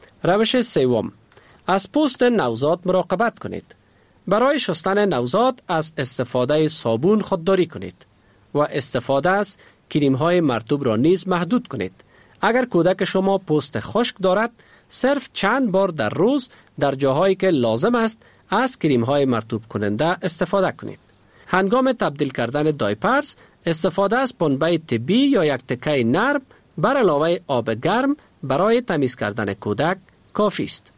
روش سوم، از پوست نوزاد مراقبت کنید. برای شستن نوزاد از استفاده صابون خودداری کنید و استفاده از کریم های مرطوب را نیز محدود کنید. اگر کودک شما پوست خشک دارد، صرف چند بار در روز در جاهایی که لازم است از کریم های مرطوب کننده استفاده کنید. هنگام تبدیل کردن دایپرز، استفاده از پنبه طبی یا یک تکه نرم بر علاوه آب گرم برای تمیز کردن کودک کافی است.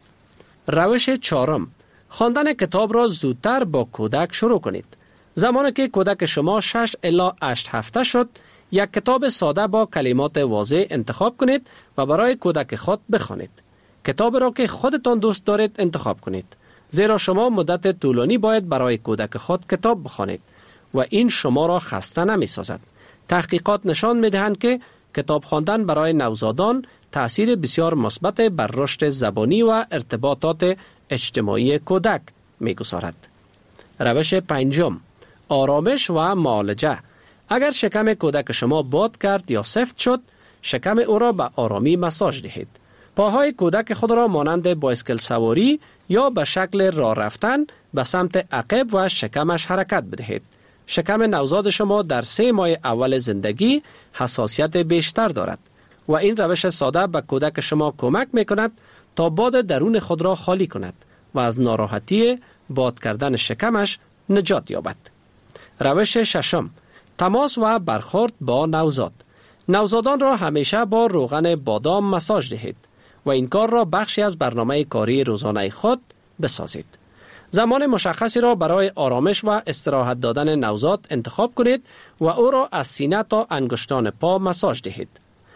روش چهارم، خواندن کتاب را زودتر با کودک شروع کنید. زمانی که کودک شما شش الی هشت هفته شد، یک کتاب ساده با کلمات واضح انتخاب کنید و برای کودک خود بخوانید. کتاب را که خودتان دوست دارید انتخاب کنید، زیرا شما مدت طولانی باید برای کودک خود کتاب بخوانید و این شما را خسته نمی سازد. تحقیقات نشان می دهند که کتاب خواندن برای نوزادان تأثیر بسیار مثبت بر رشد زبانی و ارتباطات اجتماعی کودک می‌گذارد. روش پنجم، آرامش و معالجه. اگر شکم کودک شما باد کرد یا سفت شد، شکم او را به آرامی مساج دهید. پاهای کودک خود را مانند بایسکل سواری یا به شکل راه رفتن به سمت عقب و شکمش حرکت بدهید. شکم نوزاد شما در سه ماه اول زندگی حساسیت بیشتر دارد و این روش ساده به کودک شما کمک میکند تا باد درون خود را خالی کند و از ناراحتی باد کردن شکمش نجات یابد. روش ششم، تماس و برخورد با نوزاد. نوزادان را همیشه با روغن بادام مساج دهید و این کار را بخشی از برنامه کاری روزانه خود بسازید. زمان مشخصی را برای آرامش و استراحت دادن نوزاد انتخاب کنید و او را از سینه تا انگشتان پا مساج دهید.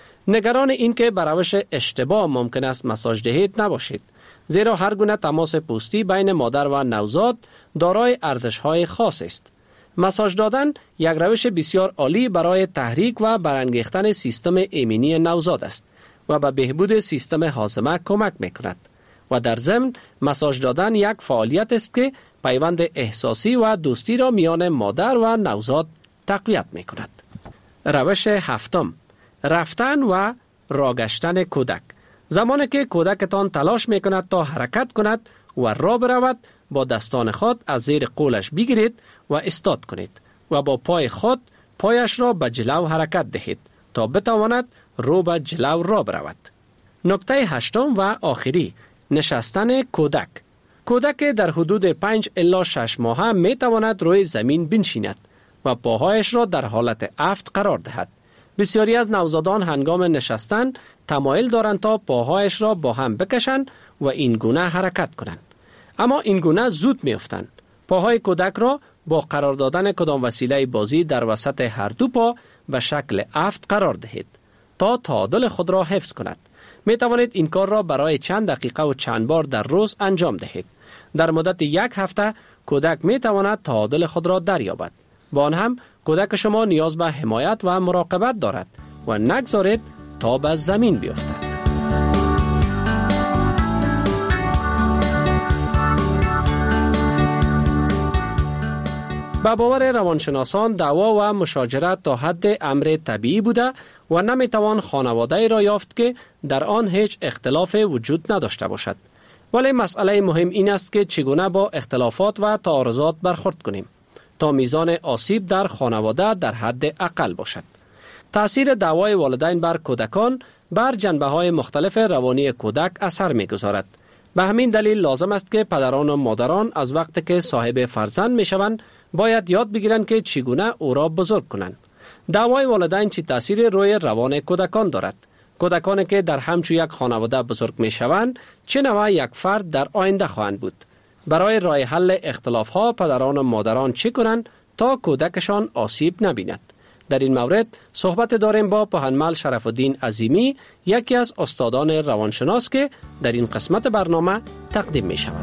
نگران این که به روش اشتباه ممکن است مساج دهید نباشید، زیرا هر گونه تماس پوستی بین مادر و نوزاد دارای ارزش‌های خاص است. مساج دادن یک روش بسیار عالی برای تحریک و برانگیختن سیستم ایمنی نوزاد است و به بهبود سیستم هاضمه کمک می‌کند و در ضمن مساج دادن یک فعالیت است که پیوند احساسی و دوستی را میان مادر و نوزاد تقویت می‌کند. روش هفتم، رفتن و راگشتن کودک. زمانی که کودکتان تلاش می‌کند تا حرکت کند و راه برود، با دستان خود از زیر قولش بگیرید و استاد کنید و با پای خود پایش را به جلو حرکت دهید تا بتواند رو به جلو را برود. نکته هشتم و آخری، نشستن کودک. کودک در حدود پنج الی شش ماهه می تواند روی زمین بنشیند و پاهایش را در حالت افت قرار دهد. بسیاری از نوزادان هنگام نشستن تمایل دارند تا پاهایش را با هم بکشند و این گونه حرکت کنند. اما این گونه زود می افتند. پاهای کودک را با قرار دادن کدام وسیله بازی در وسط هر دو پا به شکل افت قرار دهید تا تعادل خود را حفظ کند. می توانید این کار را برای چند دقیقه و چند بار در روز انجام دهید. در مدت یک هفته کودک می تواند تعادل خود را دریابد. با آن هم کودک شما نیاز به حمایت و مراقبت دارد و نگذارید تا به زمین بیفتد. به باور روانشناسان دعوا و مشاجرت تا حد امر طبیعی بوده و نمیتوان خانواده را یافت که در آن هیچ اختلاف وجود نداشته باشد. ولی مسئله مهم این است که چگونه با اختلافات و تعارضات برخورد کنیم تا میزان آسیب در خانواده در حد اقل باشد. تأثیر دعوای والدین بر کودکان بر جنبه‌های مختلف روانی کودک اثر می‌گذارد. به همین دلیل لازم است که پدران و مادران از وقتی که صاحب فرزند میشوند باید یاد بگیرند که چگونه او را بزرگ کنند. دعوای والدین چه تأثیر روی روان کودکان دارد؟ کودکانی که در همچو یک خانواده بزرگ میشوند چه نوع یک فرد در آینده خواهند بود؟ برای راه حل اختلاف ها پدران و مادران چه کنند تا کودکشان آسیب نبیند؟ در این مورد صحبت داریم با پهنمل شرف الدین عظیمی، یکی از استادان روانشناس که در این قسمت برنامه تقدیم می شود.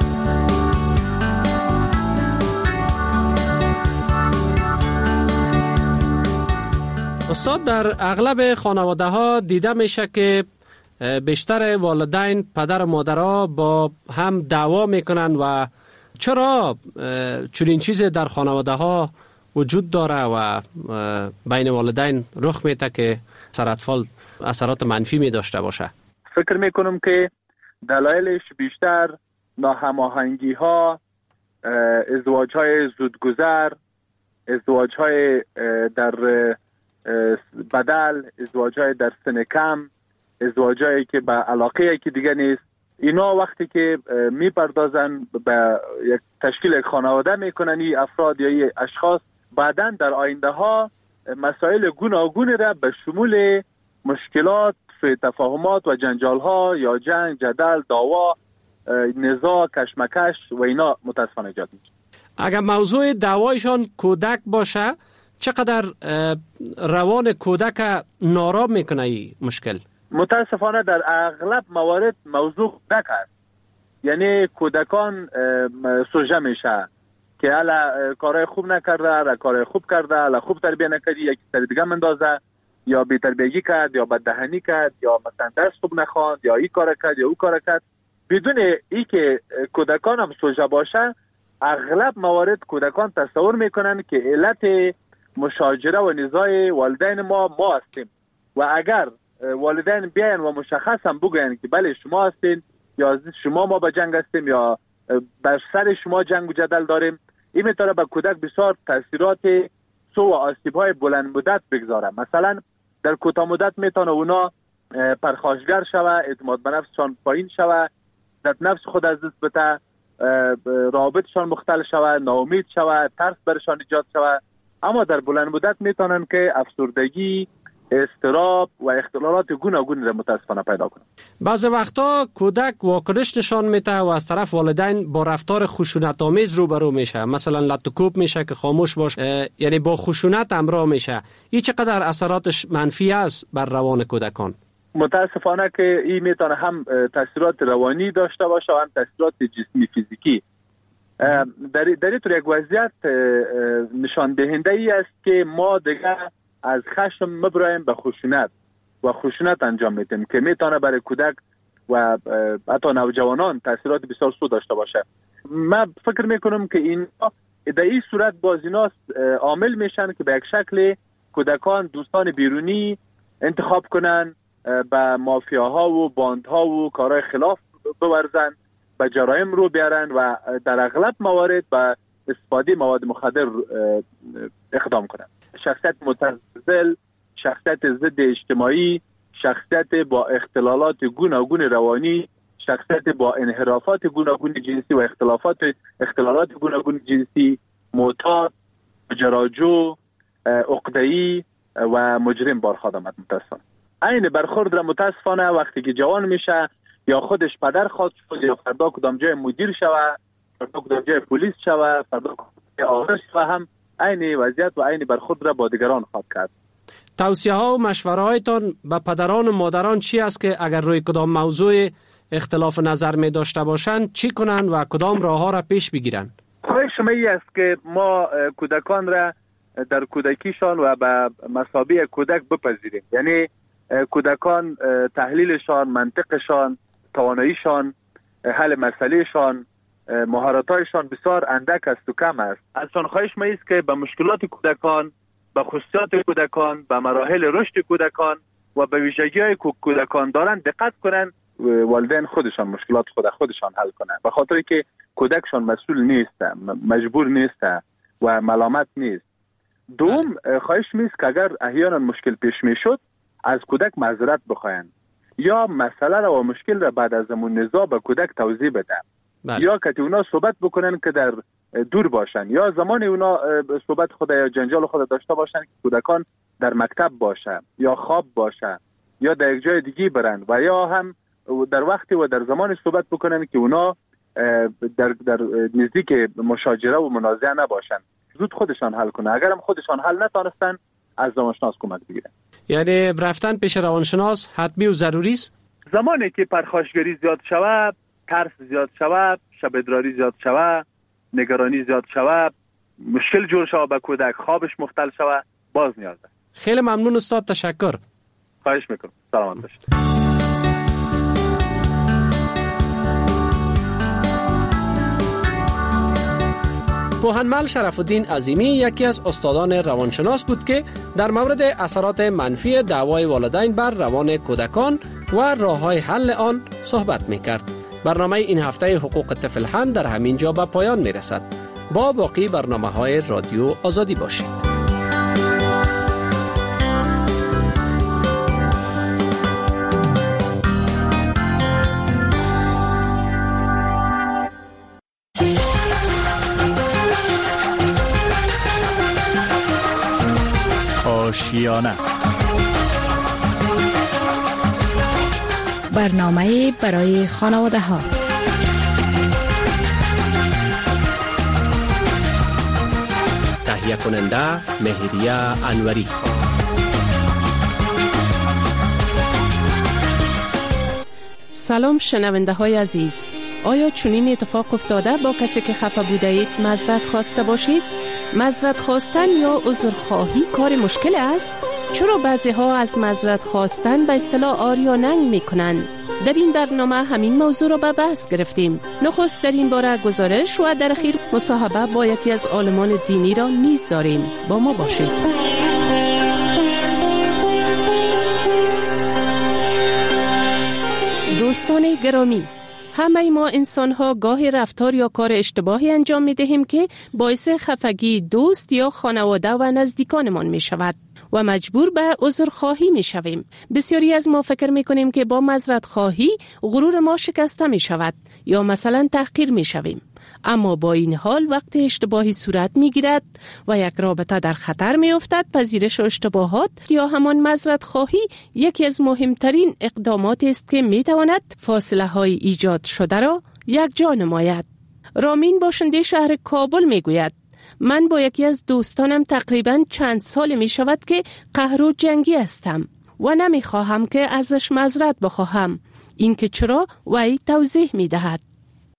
استاد، در اغلب خانواده ها دیده میشه که بیشتر والدین پدر و مادرها با هم دعوا میکنن و چرا چنین چیزی در خانواده ها وجود داره و بین والدین رخ میده که سر اطفال اثرات منفی می داشته باشه؟ فکر میکنم که دلایلش بیشتر ناهماهنگی ها، ازدواج های زودگذر، ازدواج های در بدل، ازدواج های در سن کم، ازدواج هایی که به علاقه یکی دیگه نیست، اینا وقتی که میپردازن به یک تشکیل یک خانواده میکنن، این افراد یا این اشخاص بعداً در آینده ها مسائل گوناگونی را به شمول مشکلات، تفاهمات و جنجال ها یا جنگ، جدل، دعوا، نزاع، کشمکش و اینا متاسفانه ایجاد میشه. اگر موضوع دعوایشان کودک باشه، چقدر روان کودک نارام میکنه این مشکل؟ متاسفانه در اغلب موارد موضوع کودک است. یعنی کودکان سوژه میشه که الا کارهای خوب نکرده، الا کارهای خوب کرده، الا خوب تربیه نکردی، یکی سر دیگه مندازه، یا بی تربیگی کرد، یا بددهنی کرد، یا مثلا درس خوب نخواند، یا این کار کرد یا او کار کرد. بدون ای که کودکان هم سوژه باشه، اغلب موارد کودکان تصور میکنن که علت مشاجره و نزاع والدین ما ما هستیم و اگر والدین بیاین و مشخص هم بگوین که بله شما هستین یا شما ما به جنگ هستیم یا بر سر شما جنگ و جدل داریم، این میتونه به کودک بسیار تاثیرات سو و آسیب‌های بلند مدت بگذاره. مثلا در کوتاه مدت میتونه اونا پرخاشگر شوه، اعتماد به نفسشان پایین شوه، ذات نفس خود از دست بده، رابطشان مختل شوه، ناامید شوه، ترس برشان ایجاد شوه. اما در بلند مدت میتونن که افسردگی، اضطراب و اختلالات گوناگون را متاسفانه پیدا کنند. بعضی وقتا کودک واکنش نشان میده و از طرف والدین با رفتار خشونت آمیز روبرو میشه، مثلا لطوکوب میشه که خاموش باش، یعنی با خشونت همراه میشه. این چقدر اثراتش منفی است بر روان کودکان؟ متاسفانه که این میتونه هم تاثیرات روانی داشته باشه و هم تاثیرات جسمی فیزیکی. در در این طور یک وضعیت نشان دهنده ای است که ما دیگه از خشم مبرایم به خشونت و خشونت انجام میدیم که میتونه برای کودک و حتی نوجوانان تاثیرات بسیار سو داشته باشه. من فکر میکنم که این در این صورت باز اینا عامل میشن که به یک شکل کودکان دوستان بیرونی انتخاب کنن، به مافیاها و باندها و کارهای خلاف بورزن، به جرایم رو بیارن و در اغلب موارد به استفاده مواد مخدر اقدام کنن. شخصیت متزلزل، شخصیت ضد اجتماعی، شخصیت با اختلالات گوناگون روانی، شخصیت با انحرافات گوناگون جنسی و اختلافات اختلالات گوناگون جنسی، معتاد، ماجراجو، عقده‌ای و مجرم بارخواد آمد. متاسفانه این برخورد را متاسفانه وقتی که جوان میشه یا خودش پدر خواهد شد یا فردا کدام جای مدیر شوه، فردا کدام جای پلیس شوه، فردا کدام جای آقا شوه، هم این وضعیت و این برخورد را با دیگران خواهد کرد. توصیه ها و مشوره هایتان به پدران و مادران چی است که اگر روی کدام موضوع اختلاف نظر می داشته باشند چی کنند و کدام راه ها را پیش بگیرند؟ خواهش شما ای است که ما کودکان را در کودکیشان و به مثابه کودک بپذیریم. یعنی کودکان تحلیلشان، منطقشان، تواناییشان، حل مسئلهشان، مهارت‌هایشان بسیار اندک است و کم است. ازشان خواهش ما است که به مشکلات کودکان، به خصوصیات کودکان، به مراحل رشد کودکان و به ویژگی‌های که کودکان دارند دقت کنند. والدین خودشان مشکلات خود خودشان حل کنند، به خاطر که کودکشان مسئول نیست، مجبور نیست و ملامت نیست. دوم خواهش میست که اگر احیانا مشکل پیش میشد از کودک معذرت بخواین یا مسئله را و مشکل را بعد از همون نزاع به کودک توضیح بدن. بله. یا که اونا صحبت بکنن که در دور باشن یا زمان اونا صحبت خود یا جنجال خود داشته باشن که کودکان در مکتب باشه یا خواب باشه یا در یک جای دیگه برن و یا هم در وقتی و در زمان صحبت بکنن که اونا در در نزدیک مشاجره و منازعه نباشن، زود خودشان حل کنه. اگر هم خودشان حل نتونستن از روانشناس کمک بگیرن. یعنی رفتن پیش روانشناس حتمی و ضروری است؟ زمانی که پرخاشگری زیاد شود، ترس زیاد شود، شب ادراری زیاد شود، نگرانی زیاد شود، مشکل جور شود به کودک، خوابش مختل شود، باز نیاز است. خیلی ممنون استاد، تشکر. خواهش میکنم. سلامت باشید. پوهنمل شرف الدین عظیمی یکی از استادان روانشناس بود که در مورد اثرات منفی دعوای والدین بر روان کودکان و راه‌های حل آن صحبت می‌کرد. برنامه این هفته حقوق طفل هم در همین جا به پایان می‌رسد. با باقی برنامه‌های رادیو آزادی باشید. آشیانه برنامه برای خانواده ها. تهیه کننده مهریه انوری. سلام شنونده های عزیز، آیا چنین اتفاق افتاده با کسی که خفه بوده اید معذرت خواسته باشید؟ معذرت خواستن یا عذرخواهی کار مشکل است؟ چرا بعضی ها از معذرت خواستن به اصطلاح آر یا ننگ می کنند؟ در این برنامه همین موضوع را به بحث گرفتیم. نخست در این باره گزارش و در اخیر مصاحبه با یکی از عالمان دینی را نیز داریم. با ما باشید. دوستان گرامی، همه ما انسان ها گاهی رفتار یا کار اشتباهی انجام می دهیم که باعث خفگی دوست یا خانواده و نزدیکانمان می شود و مجبور به عذرخواهی می شویم. بسیاری از ما فکر می کنیم که با معذرت خواهی غرور ما شکسته می شود یا مثلا تحقیر می شویم. اما با این حال وقت اشتباهی صورت می گیرد و یک رابطه در خطر می افتد، پذیرش اشتباهات یا همان معذرت خواهی یکی از مهمترین اقدامات است که می تواند فاصله های ایجاد شده را یک جا نماید. رامین باشنده شهر کابل می گوید من با یکی از دوستانم تقریباً چند سال می شود که قهر و جنگی هستم و نمی خواهم که ازش معذرت بخواهم. این که چرا وی توضیح می دهد.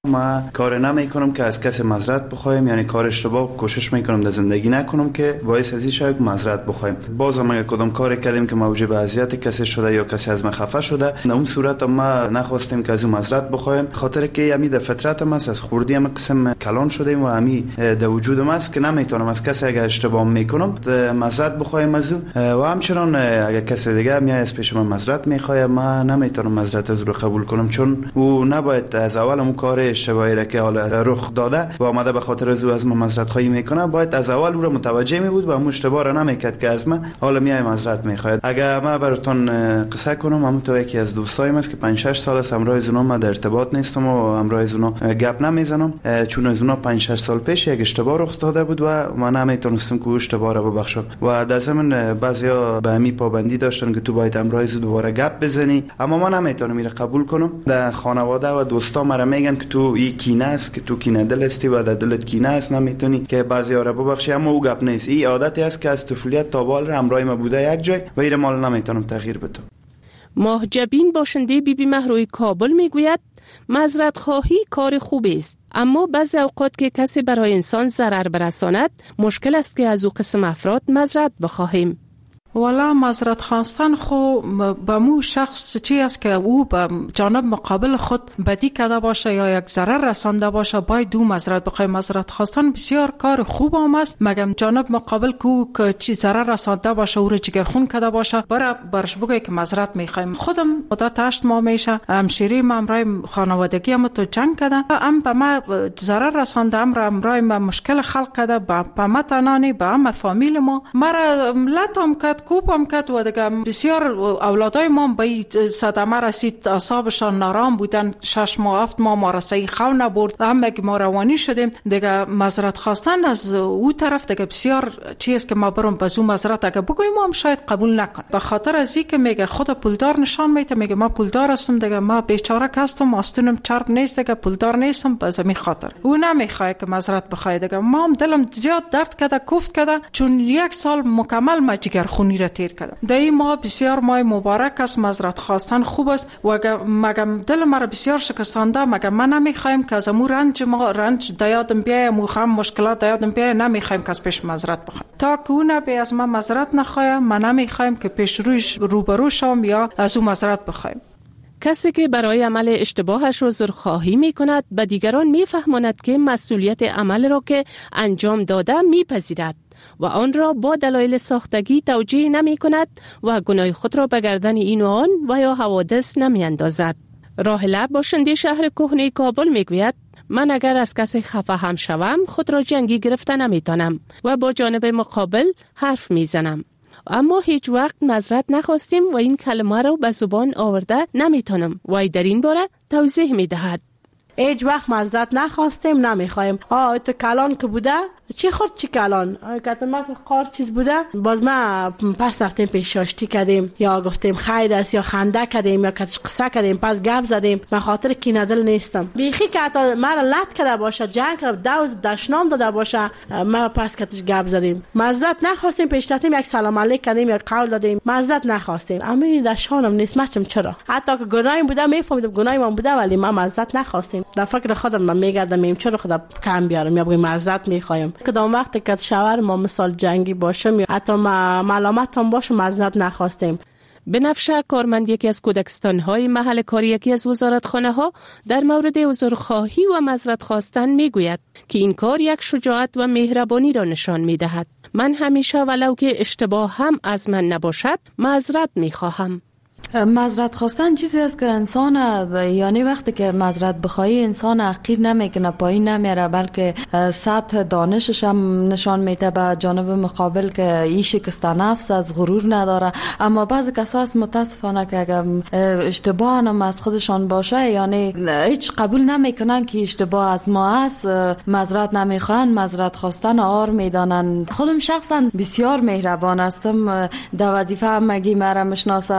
ما کار نمیکنم که از کسی معذرت بخوایم، یعنی کار اشتباه کوشش میکنم در زندگی نکنم که باعث از این شود که معذرت بخوایم. بازم اگه کدام کاری کردیم که موجب اذیت کسی شده یا کسی از ما خفه شده، در اون صورت ما نخواستیم که از اون معذرت بخوایم، خاطر که همین در فطرت ما از خوردی هم قسم کلان شدیم و همین در وجود ما است که نمیتونم از کسی اگه اشتباه میکنم معذرت بخوایم از اون. و همچنان اگه کسی دیگه میاد از پیش من معذرت میخواد، ما نمیتونم معذرت از رو قبول کنم، چون او نباید از اول اون کار اشتباهی را که حالا رخ داده و اومده به خاطر از او از ما معذرت خواهی میکنه، باید از اول او را متوجه می بود و اون اشتباه را نمیکرد که از ما حالا میای معذرت میخواد. اگه ما براتون قصه کنم، همون تو یکی از دوستایم است که پنج شش سال است همراه از اونها ما در ارتباط نیستم و همراه از اونها گپ نمیزنم، چون از اونها پنج شش سال پیش یک اشتباه رخ داده بود و من نمیتونستم که اشتباه را ببخشم و در ضمن بعضیا به همین پابندی داشتن که تو باید همراه از دوباره گپ بزنی، اما من نمیتونم این قبول کنم. در خانواده و دوستا مرا میگن که تو این کینه است، که تو کینه دل هستی و در دلت کینه است، نمیتونی که بعضیا را ببخشی، اما او گپ نیست. این عادتی است که از طفولیت تا بال همراه ما بوده یک جای و این مال نمیتونم تغییر بدم. ماه جبین باشنده بی بی مهروی کابل میگوید معذرت خواهی کار خوبی است، اما بعضی اوقات که کسی برای انسان ضرر برساند مشکل است که از او قسم افراد معذرت بخواهیم. والا معذرت خواستن خو به مو شخص چی است که او به جانب مقابل خود بدی کرده باشه یا یک ضرر رسانده باشه باید دو معذرت بخوایم. معذرت خواستن بسیار کار خوب هم است، مگم جانب مقابل کو که چی ضرر رسانده باشه او را جگرخون کرده باشه برای برش بگه که معذرت میخوایم. خودم مدت هشت ماه میشه همشیری ما امرای خانوادگی هم تو جنگ کرده، ام به ما ضرر رسانده، ام امرای ما مشکل خلق کرده، به ما تنانی به ام فامیل ما مرا لطم کرد، کوپم کرد و دیگه بسیار اولادای ما به صدمه رسید، اعصابشان نارام بودن، شش ماه هفت ماه ما رسایی خو نبرد، هم که ما روانی شدیم. دیگه معذرت خواستن از او طرف دیگه بسیار چیز که ما برم بازو معذرت اگه بگویم ما هم شاید قبول نکن، به خاطر از این که میگه خود پولدار نشان میده، میگه ما پولدار هستم، دیگه ما بیچاره هستم، آستونم چرب نیست، دیگه پولدار نیستم، باز می خاطر او نمیخواد که معذرت بخواد. دیگه ما هم دلم زیاد درد کرده، کوفت کرده، چون یک سال مکمل ما جگر خونی را تیر کردم. در این ماه بسیار ماه مبارک است، معذرت خواستن خوب است و مگم دل مرا بسیار شکستانده، مگم من نمیخوایم که از امو رنج ما رنج دیادم بیای، مو خام مشکلات دیادم بیای، نمیخوایم که از پیش معذرت بخوایم. تا که او نبی از ما معذرت نخوایم، من نمیخوایم که پیش رویش روبرو شم یا از او معذرت بخوایم. کسی که برای عمل اشتباهش عذرخواهی می کند به دیگران می فهماند که مسئولیت عمل را که انجام داده می پذیرد و آن را با دلایل ساختگی توجیه نمی کند و گناه خود را به گردن این و آن و یا حوادث نمی اندازد. راهله باشنده شهر کهنه کابل می گوید من اگر از کسی خفه هم شوم خود را جنگی گرفته نمی تانم و با جانب مقابل حرف می زنم، اما هیچ وقت معذرت نخواستیم و این کلمه را به زبان آورده نمیتونم. و در این باره توضیح میدهد. هیچ وقت معذرت نخواستیم، نمیخوایم. آه تو کلان که بوده چی خورد چی کلان که ما قار چیز بوده، باز ما پس رفتیم پیش شاشتی کردیم یا گفتیم خیر است یا خنده کردیم یا کتش قصه کردیم، پس گپ زدیم. من خاطر کینه دل نیستم، بیخی که حتی مرا لط کرده باشه، جنگ کرده، دوز دشنام داده باشه، ما پس کتش گپ زدیم. معذرت نخواستیم، پیش رفتیم یک سلام علیک کردیم یا قول دادیم، معذرت نخواستیم. اما این دشانم نیست، مچم چرا حتی که گناهی بوده میفهمیدم گناهی من بوده، ولی ما معذرت نخواستیم. در فکر خودم من میگردم میگم چرا خدا کم بیارم یا بگم معذرت میخوایم. کدام وقت که شوهر ما مثال جنگی باشه یا حتی ما ملامت هم باشه معذرت نخواستیم. بنفشه کارمند یکی از کودکستان‌های محل کاری یکی از وزارتخانه‌ها در مورد عذرخواهی و معذرت خواستن میگوید که این کار یک شجاعت و مهربانی را نشان میدهد. من همیشه ولو که اشتباه هم از من نباشد معذرت میخواهم. معذرت خواستن چیزی است که انسان یعنی وقتی که معذرت بخوایی انسان حقیر نمیکنه، پایین نمیره، بلکه سطح دانشش هم نشان میده به جانب مقابل که این شکست نفس از غرور نداره. اما بعضی کسا است متاسفانه که اگر اشتباه هم از خودشان باشه یعنی هیچ قبول نمیکنن که اشتباه از ما است، معذرت نمیخوان، معذرت خواستن آر میدانن. خودم شخصا بسیار مهربان هستم، در وظیفه همگی مرا میشناسه، در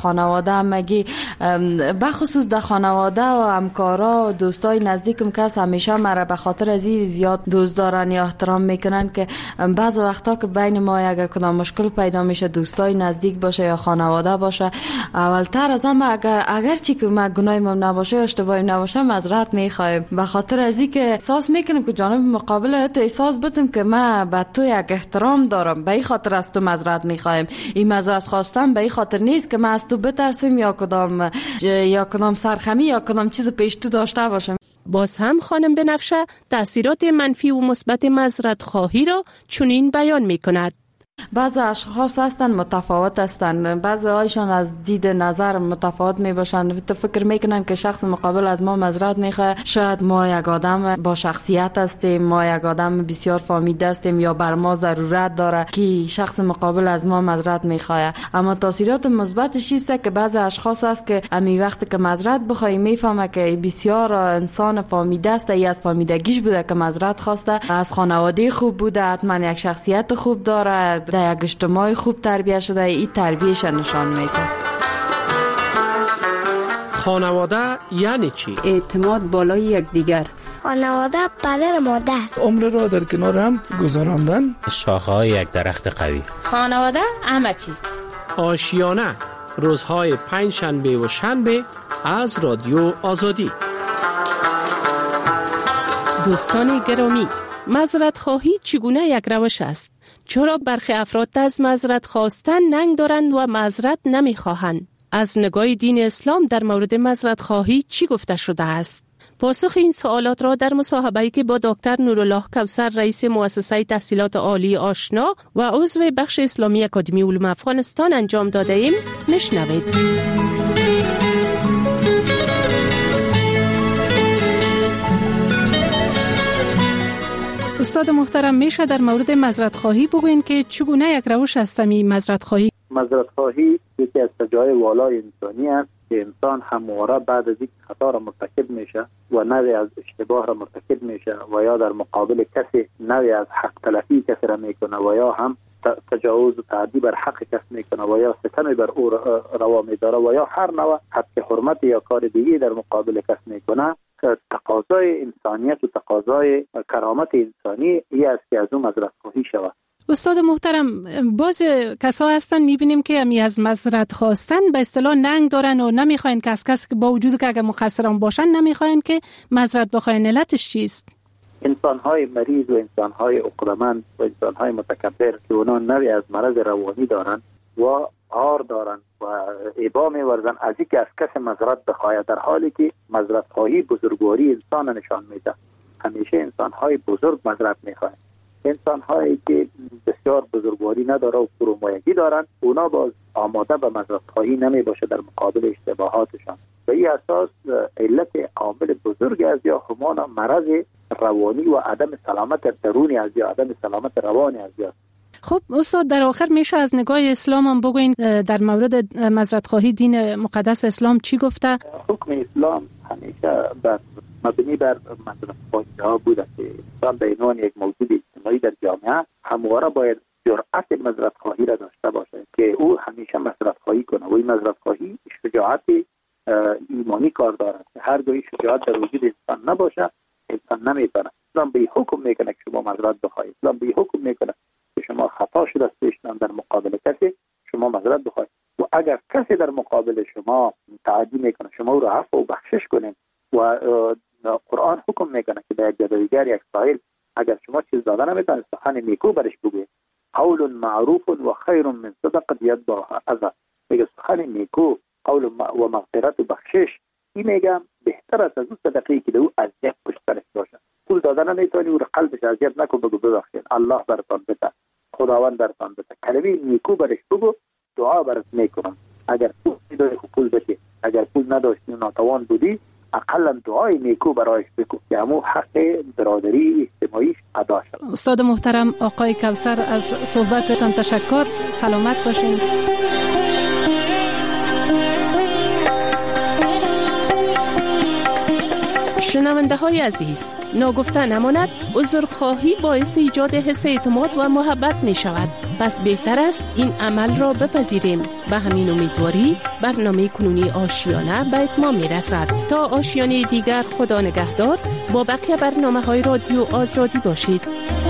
خانواده مگی بخصوص در خانواده و همکارا و دوستای نزدیکم کس همیشه مرا به خاطر از این زیاد دوست دارن یا احترام میکنن که بعض وقتا که بین ما اگه کدام مشکل پیدا میشه دوستای نزدیک باشه یا خانواده باشه اولتر از همه اگر اگر چی که ما گناهیم نباشه یا اشتباهی نباشه معذرت میخوایم به خاطر از اینکه احساس میکنم که جانب مقابل تو احساس بدم که من به تو یک احترام دارم به این خاطر از تو معذرت میخوایم. این معذرت خواستم به این خاطر نیست که من از تو بترسم یا کدام یا کدام سرخمی یا کدام چیز پیش تو داشته باشم. باز هم خانم بنفشه تأثیرات منفی و مثبت معذرت خواهی را چنین بیان میکند. بعض اشخاص هستن متفاوت هستن، بعضی هایشان از دید نظر متفاوت می باشن. تو فکر میکنن که شخص مقابل از ما معذرت میخواه، شاید ما یک آدم با شخصیت هستیم، ما یک آدم بسیار فامیده هستیم یا بر ما ضرورت داره که شخص مقابل از ما معذرت میخواه. اما تاثیرات مثبتش است که بعضی اشخاص هست که امی وقتی که معذرت بخوای میفهمه که بسیار انسان فامیده است، ای از فامیدگیش بوده که معذرت خواسته، از خانواده خوب بوده، حتما یک شخصیت خوب داره، در یک اجتماع خوب تربیت شده، این تربیتش نشان میده. خانواده یعنی چی؟ اعتماد بالای یکدیگر. خانواده پدر مادر. عمر را در کنار هم گذراندن. شاخه‌های یک درخت قوی. خانواده همه چیز. آشیانه روزهای پنج شنبه و شنبه از رادیو آزادی. دوستان گرامی، معذرت خواهی چگونه یک روش است؟ چرا برخی افراد از معذرت خواستن ننگ دارند و معذرت نمیخواهند؟ از نگاه دین اسلام در مورد معذرت خواهی چی گفته شده است؟ پاسخ این سوالات را در مصاحبه‌ای که با دکتر نورالله کوثر رئیس مؤسسه تحصیلات عالی آشنا و عضو بخش اسلامی اکادمی علوم افغانستان انجام داده ایم نشنوید. استاد محترم، میشه در مورد معذرت خواهی بگوین که چگونه یک روش است این معذرت خواهی؟ معذرت خواهی یکی از سجای والای انسانی است که انسان همواره بعد از اینکه خطا را مرتکب میشه و نوعی از اشتباه را مرتکب میشه و یا در مقابل کسی نوعی از حق تلفی کسی را میکنه و یا هم تجاوز و تعدی بر حق کس میکنه و یا ستم بر او روا میداره و یا هر نوع حق حرمت یا کار دیگه در مقابل کس میکنه، تقاضای انسانیت و تقاضای کرامت انسانی ای است که از اون معذرت خواهی شود. استاد محترم، باز کسا هستن میبینیم که امی از معذرت خواستن به اصطلاح ننگ دارن و نمیخواین که از کسی که با وجود که اگر مقصران باشن نمیخواین که معذرت بخواین. علتش چیست؟ انسان‌های مریض و انسان‌های عقده‌مند و انسان‌های متکبر که اونا نوعی از مرض روانی دارن و عار دارن و ابا می‌ورزن از اینکه از کسی معذرت بخواهد، در حالی که معذرت خواهی بزرگواری انسان نشان میده. همیشه انسان‌های بزرگ معذرت می‌خواهند. انسان‌هایی که بسیار بزرگواری نداره و فرومایگی دارن، اونا باز آماده به معذرت خواهی نمی‌باشه در مقابل اشتباهاتشان. به این اساس علت عامل بزرگ از یا همان مرض روانی و عدم سلامت درونی از یا عدم سلامت روانی از یا. خب استاد، در آخر میشه از نگاه اسلام هم بگوین در مورد معذرت خواهی دین مقدس اسلام چی گفته؟ حکم اسلام همیشه بر مبنی بر معذرت خواهی ها بوده که انسان به عنوان یک موجود اجتماعی در جامعه همواره باید جرأت معذرت خواهی را داشته باشه که او همیشه معذرت خواهی کنه و این معذرت خواهی شجاعت ایمانی کار دارد. هر جایی شجاعت در وجود انسان نباشه انسان نمیتونه. اسلام به حکم میکنه که شما معذرت بخواهید. اسلام به حکم میکنه که شما خطا شده است در مقابل کسی شما معذرت بخواهید و اگر کسی در مقابل شما تعدی میکنه شما او را عفو و بخشش کنید و قرآن حکم میکنه که در جدایگر یک سائل اگر شما چیز داده نمیتونه سخن نیکو برش بگوید. قول معروف و خیر من صدقه یتبعها اذى. میگه سخن نیکو، قول و مغفرت و بخشش، این میگم بهتر است از اون صدقه‌ای که او اذیت پشت سرش باشه. پول دادن نمیتونی او را قلبش اذیت نکن، بگو ببخشید الله برتان بده، خداوند برتان بده، کلمه نیکو برش بگو، دعا برات میکنم. اگر پول داری پول بده، اگر پول نداشتی و ناتوان بودی اقلا دعای نیکو برایش بکن که همون حق برادری اجتماعیش ادا شد. استاد محترم آقای کوثر، از صحبتتان تشکر. سلامت باشین. شنونده های عزیز، ناگفته نماند عذرخواهی باعث ایجاد حس اعتماد و محبت می شود. پس بهتر است این عمل را بپذیریم. به همین امیدواری برنامه کنونی آشیانه به اتمام می رسد. تا آشیانه دیگر خدا نگهدار. با بقیه برنامه های رادیو آزادی باشید.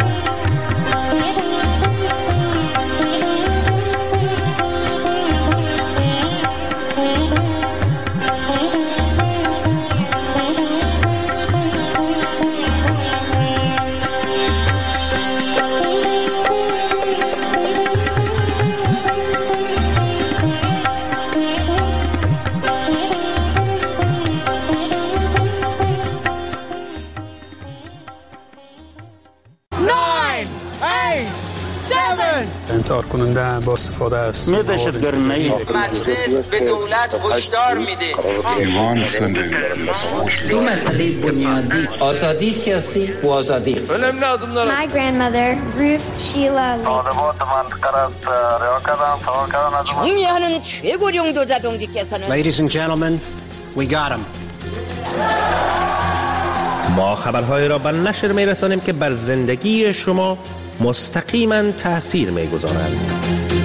انتحار کننده با استفاده از دهشتگرانه مجلس به دولت هشدار میده ایمان دو مسئله بنیادی آزادی سیاسی و آزادی My grandmother Ruth Sheila 정의하는 최고령 도자동지께서는 Ladies and gentlemen, we got him. ما خبرهای را به نشر می رسانیم که بر زندگی شما مستقیما تأثیر می گذارند.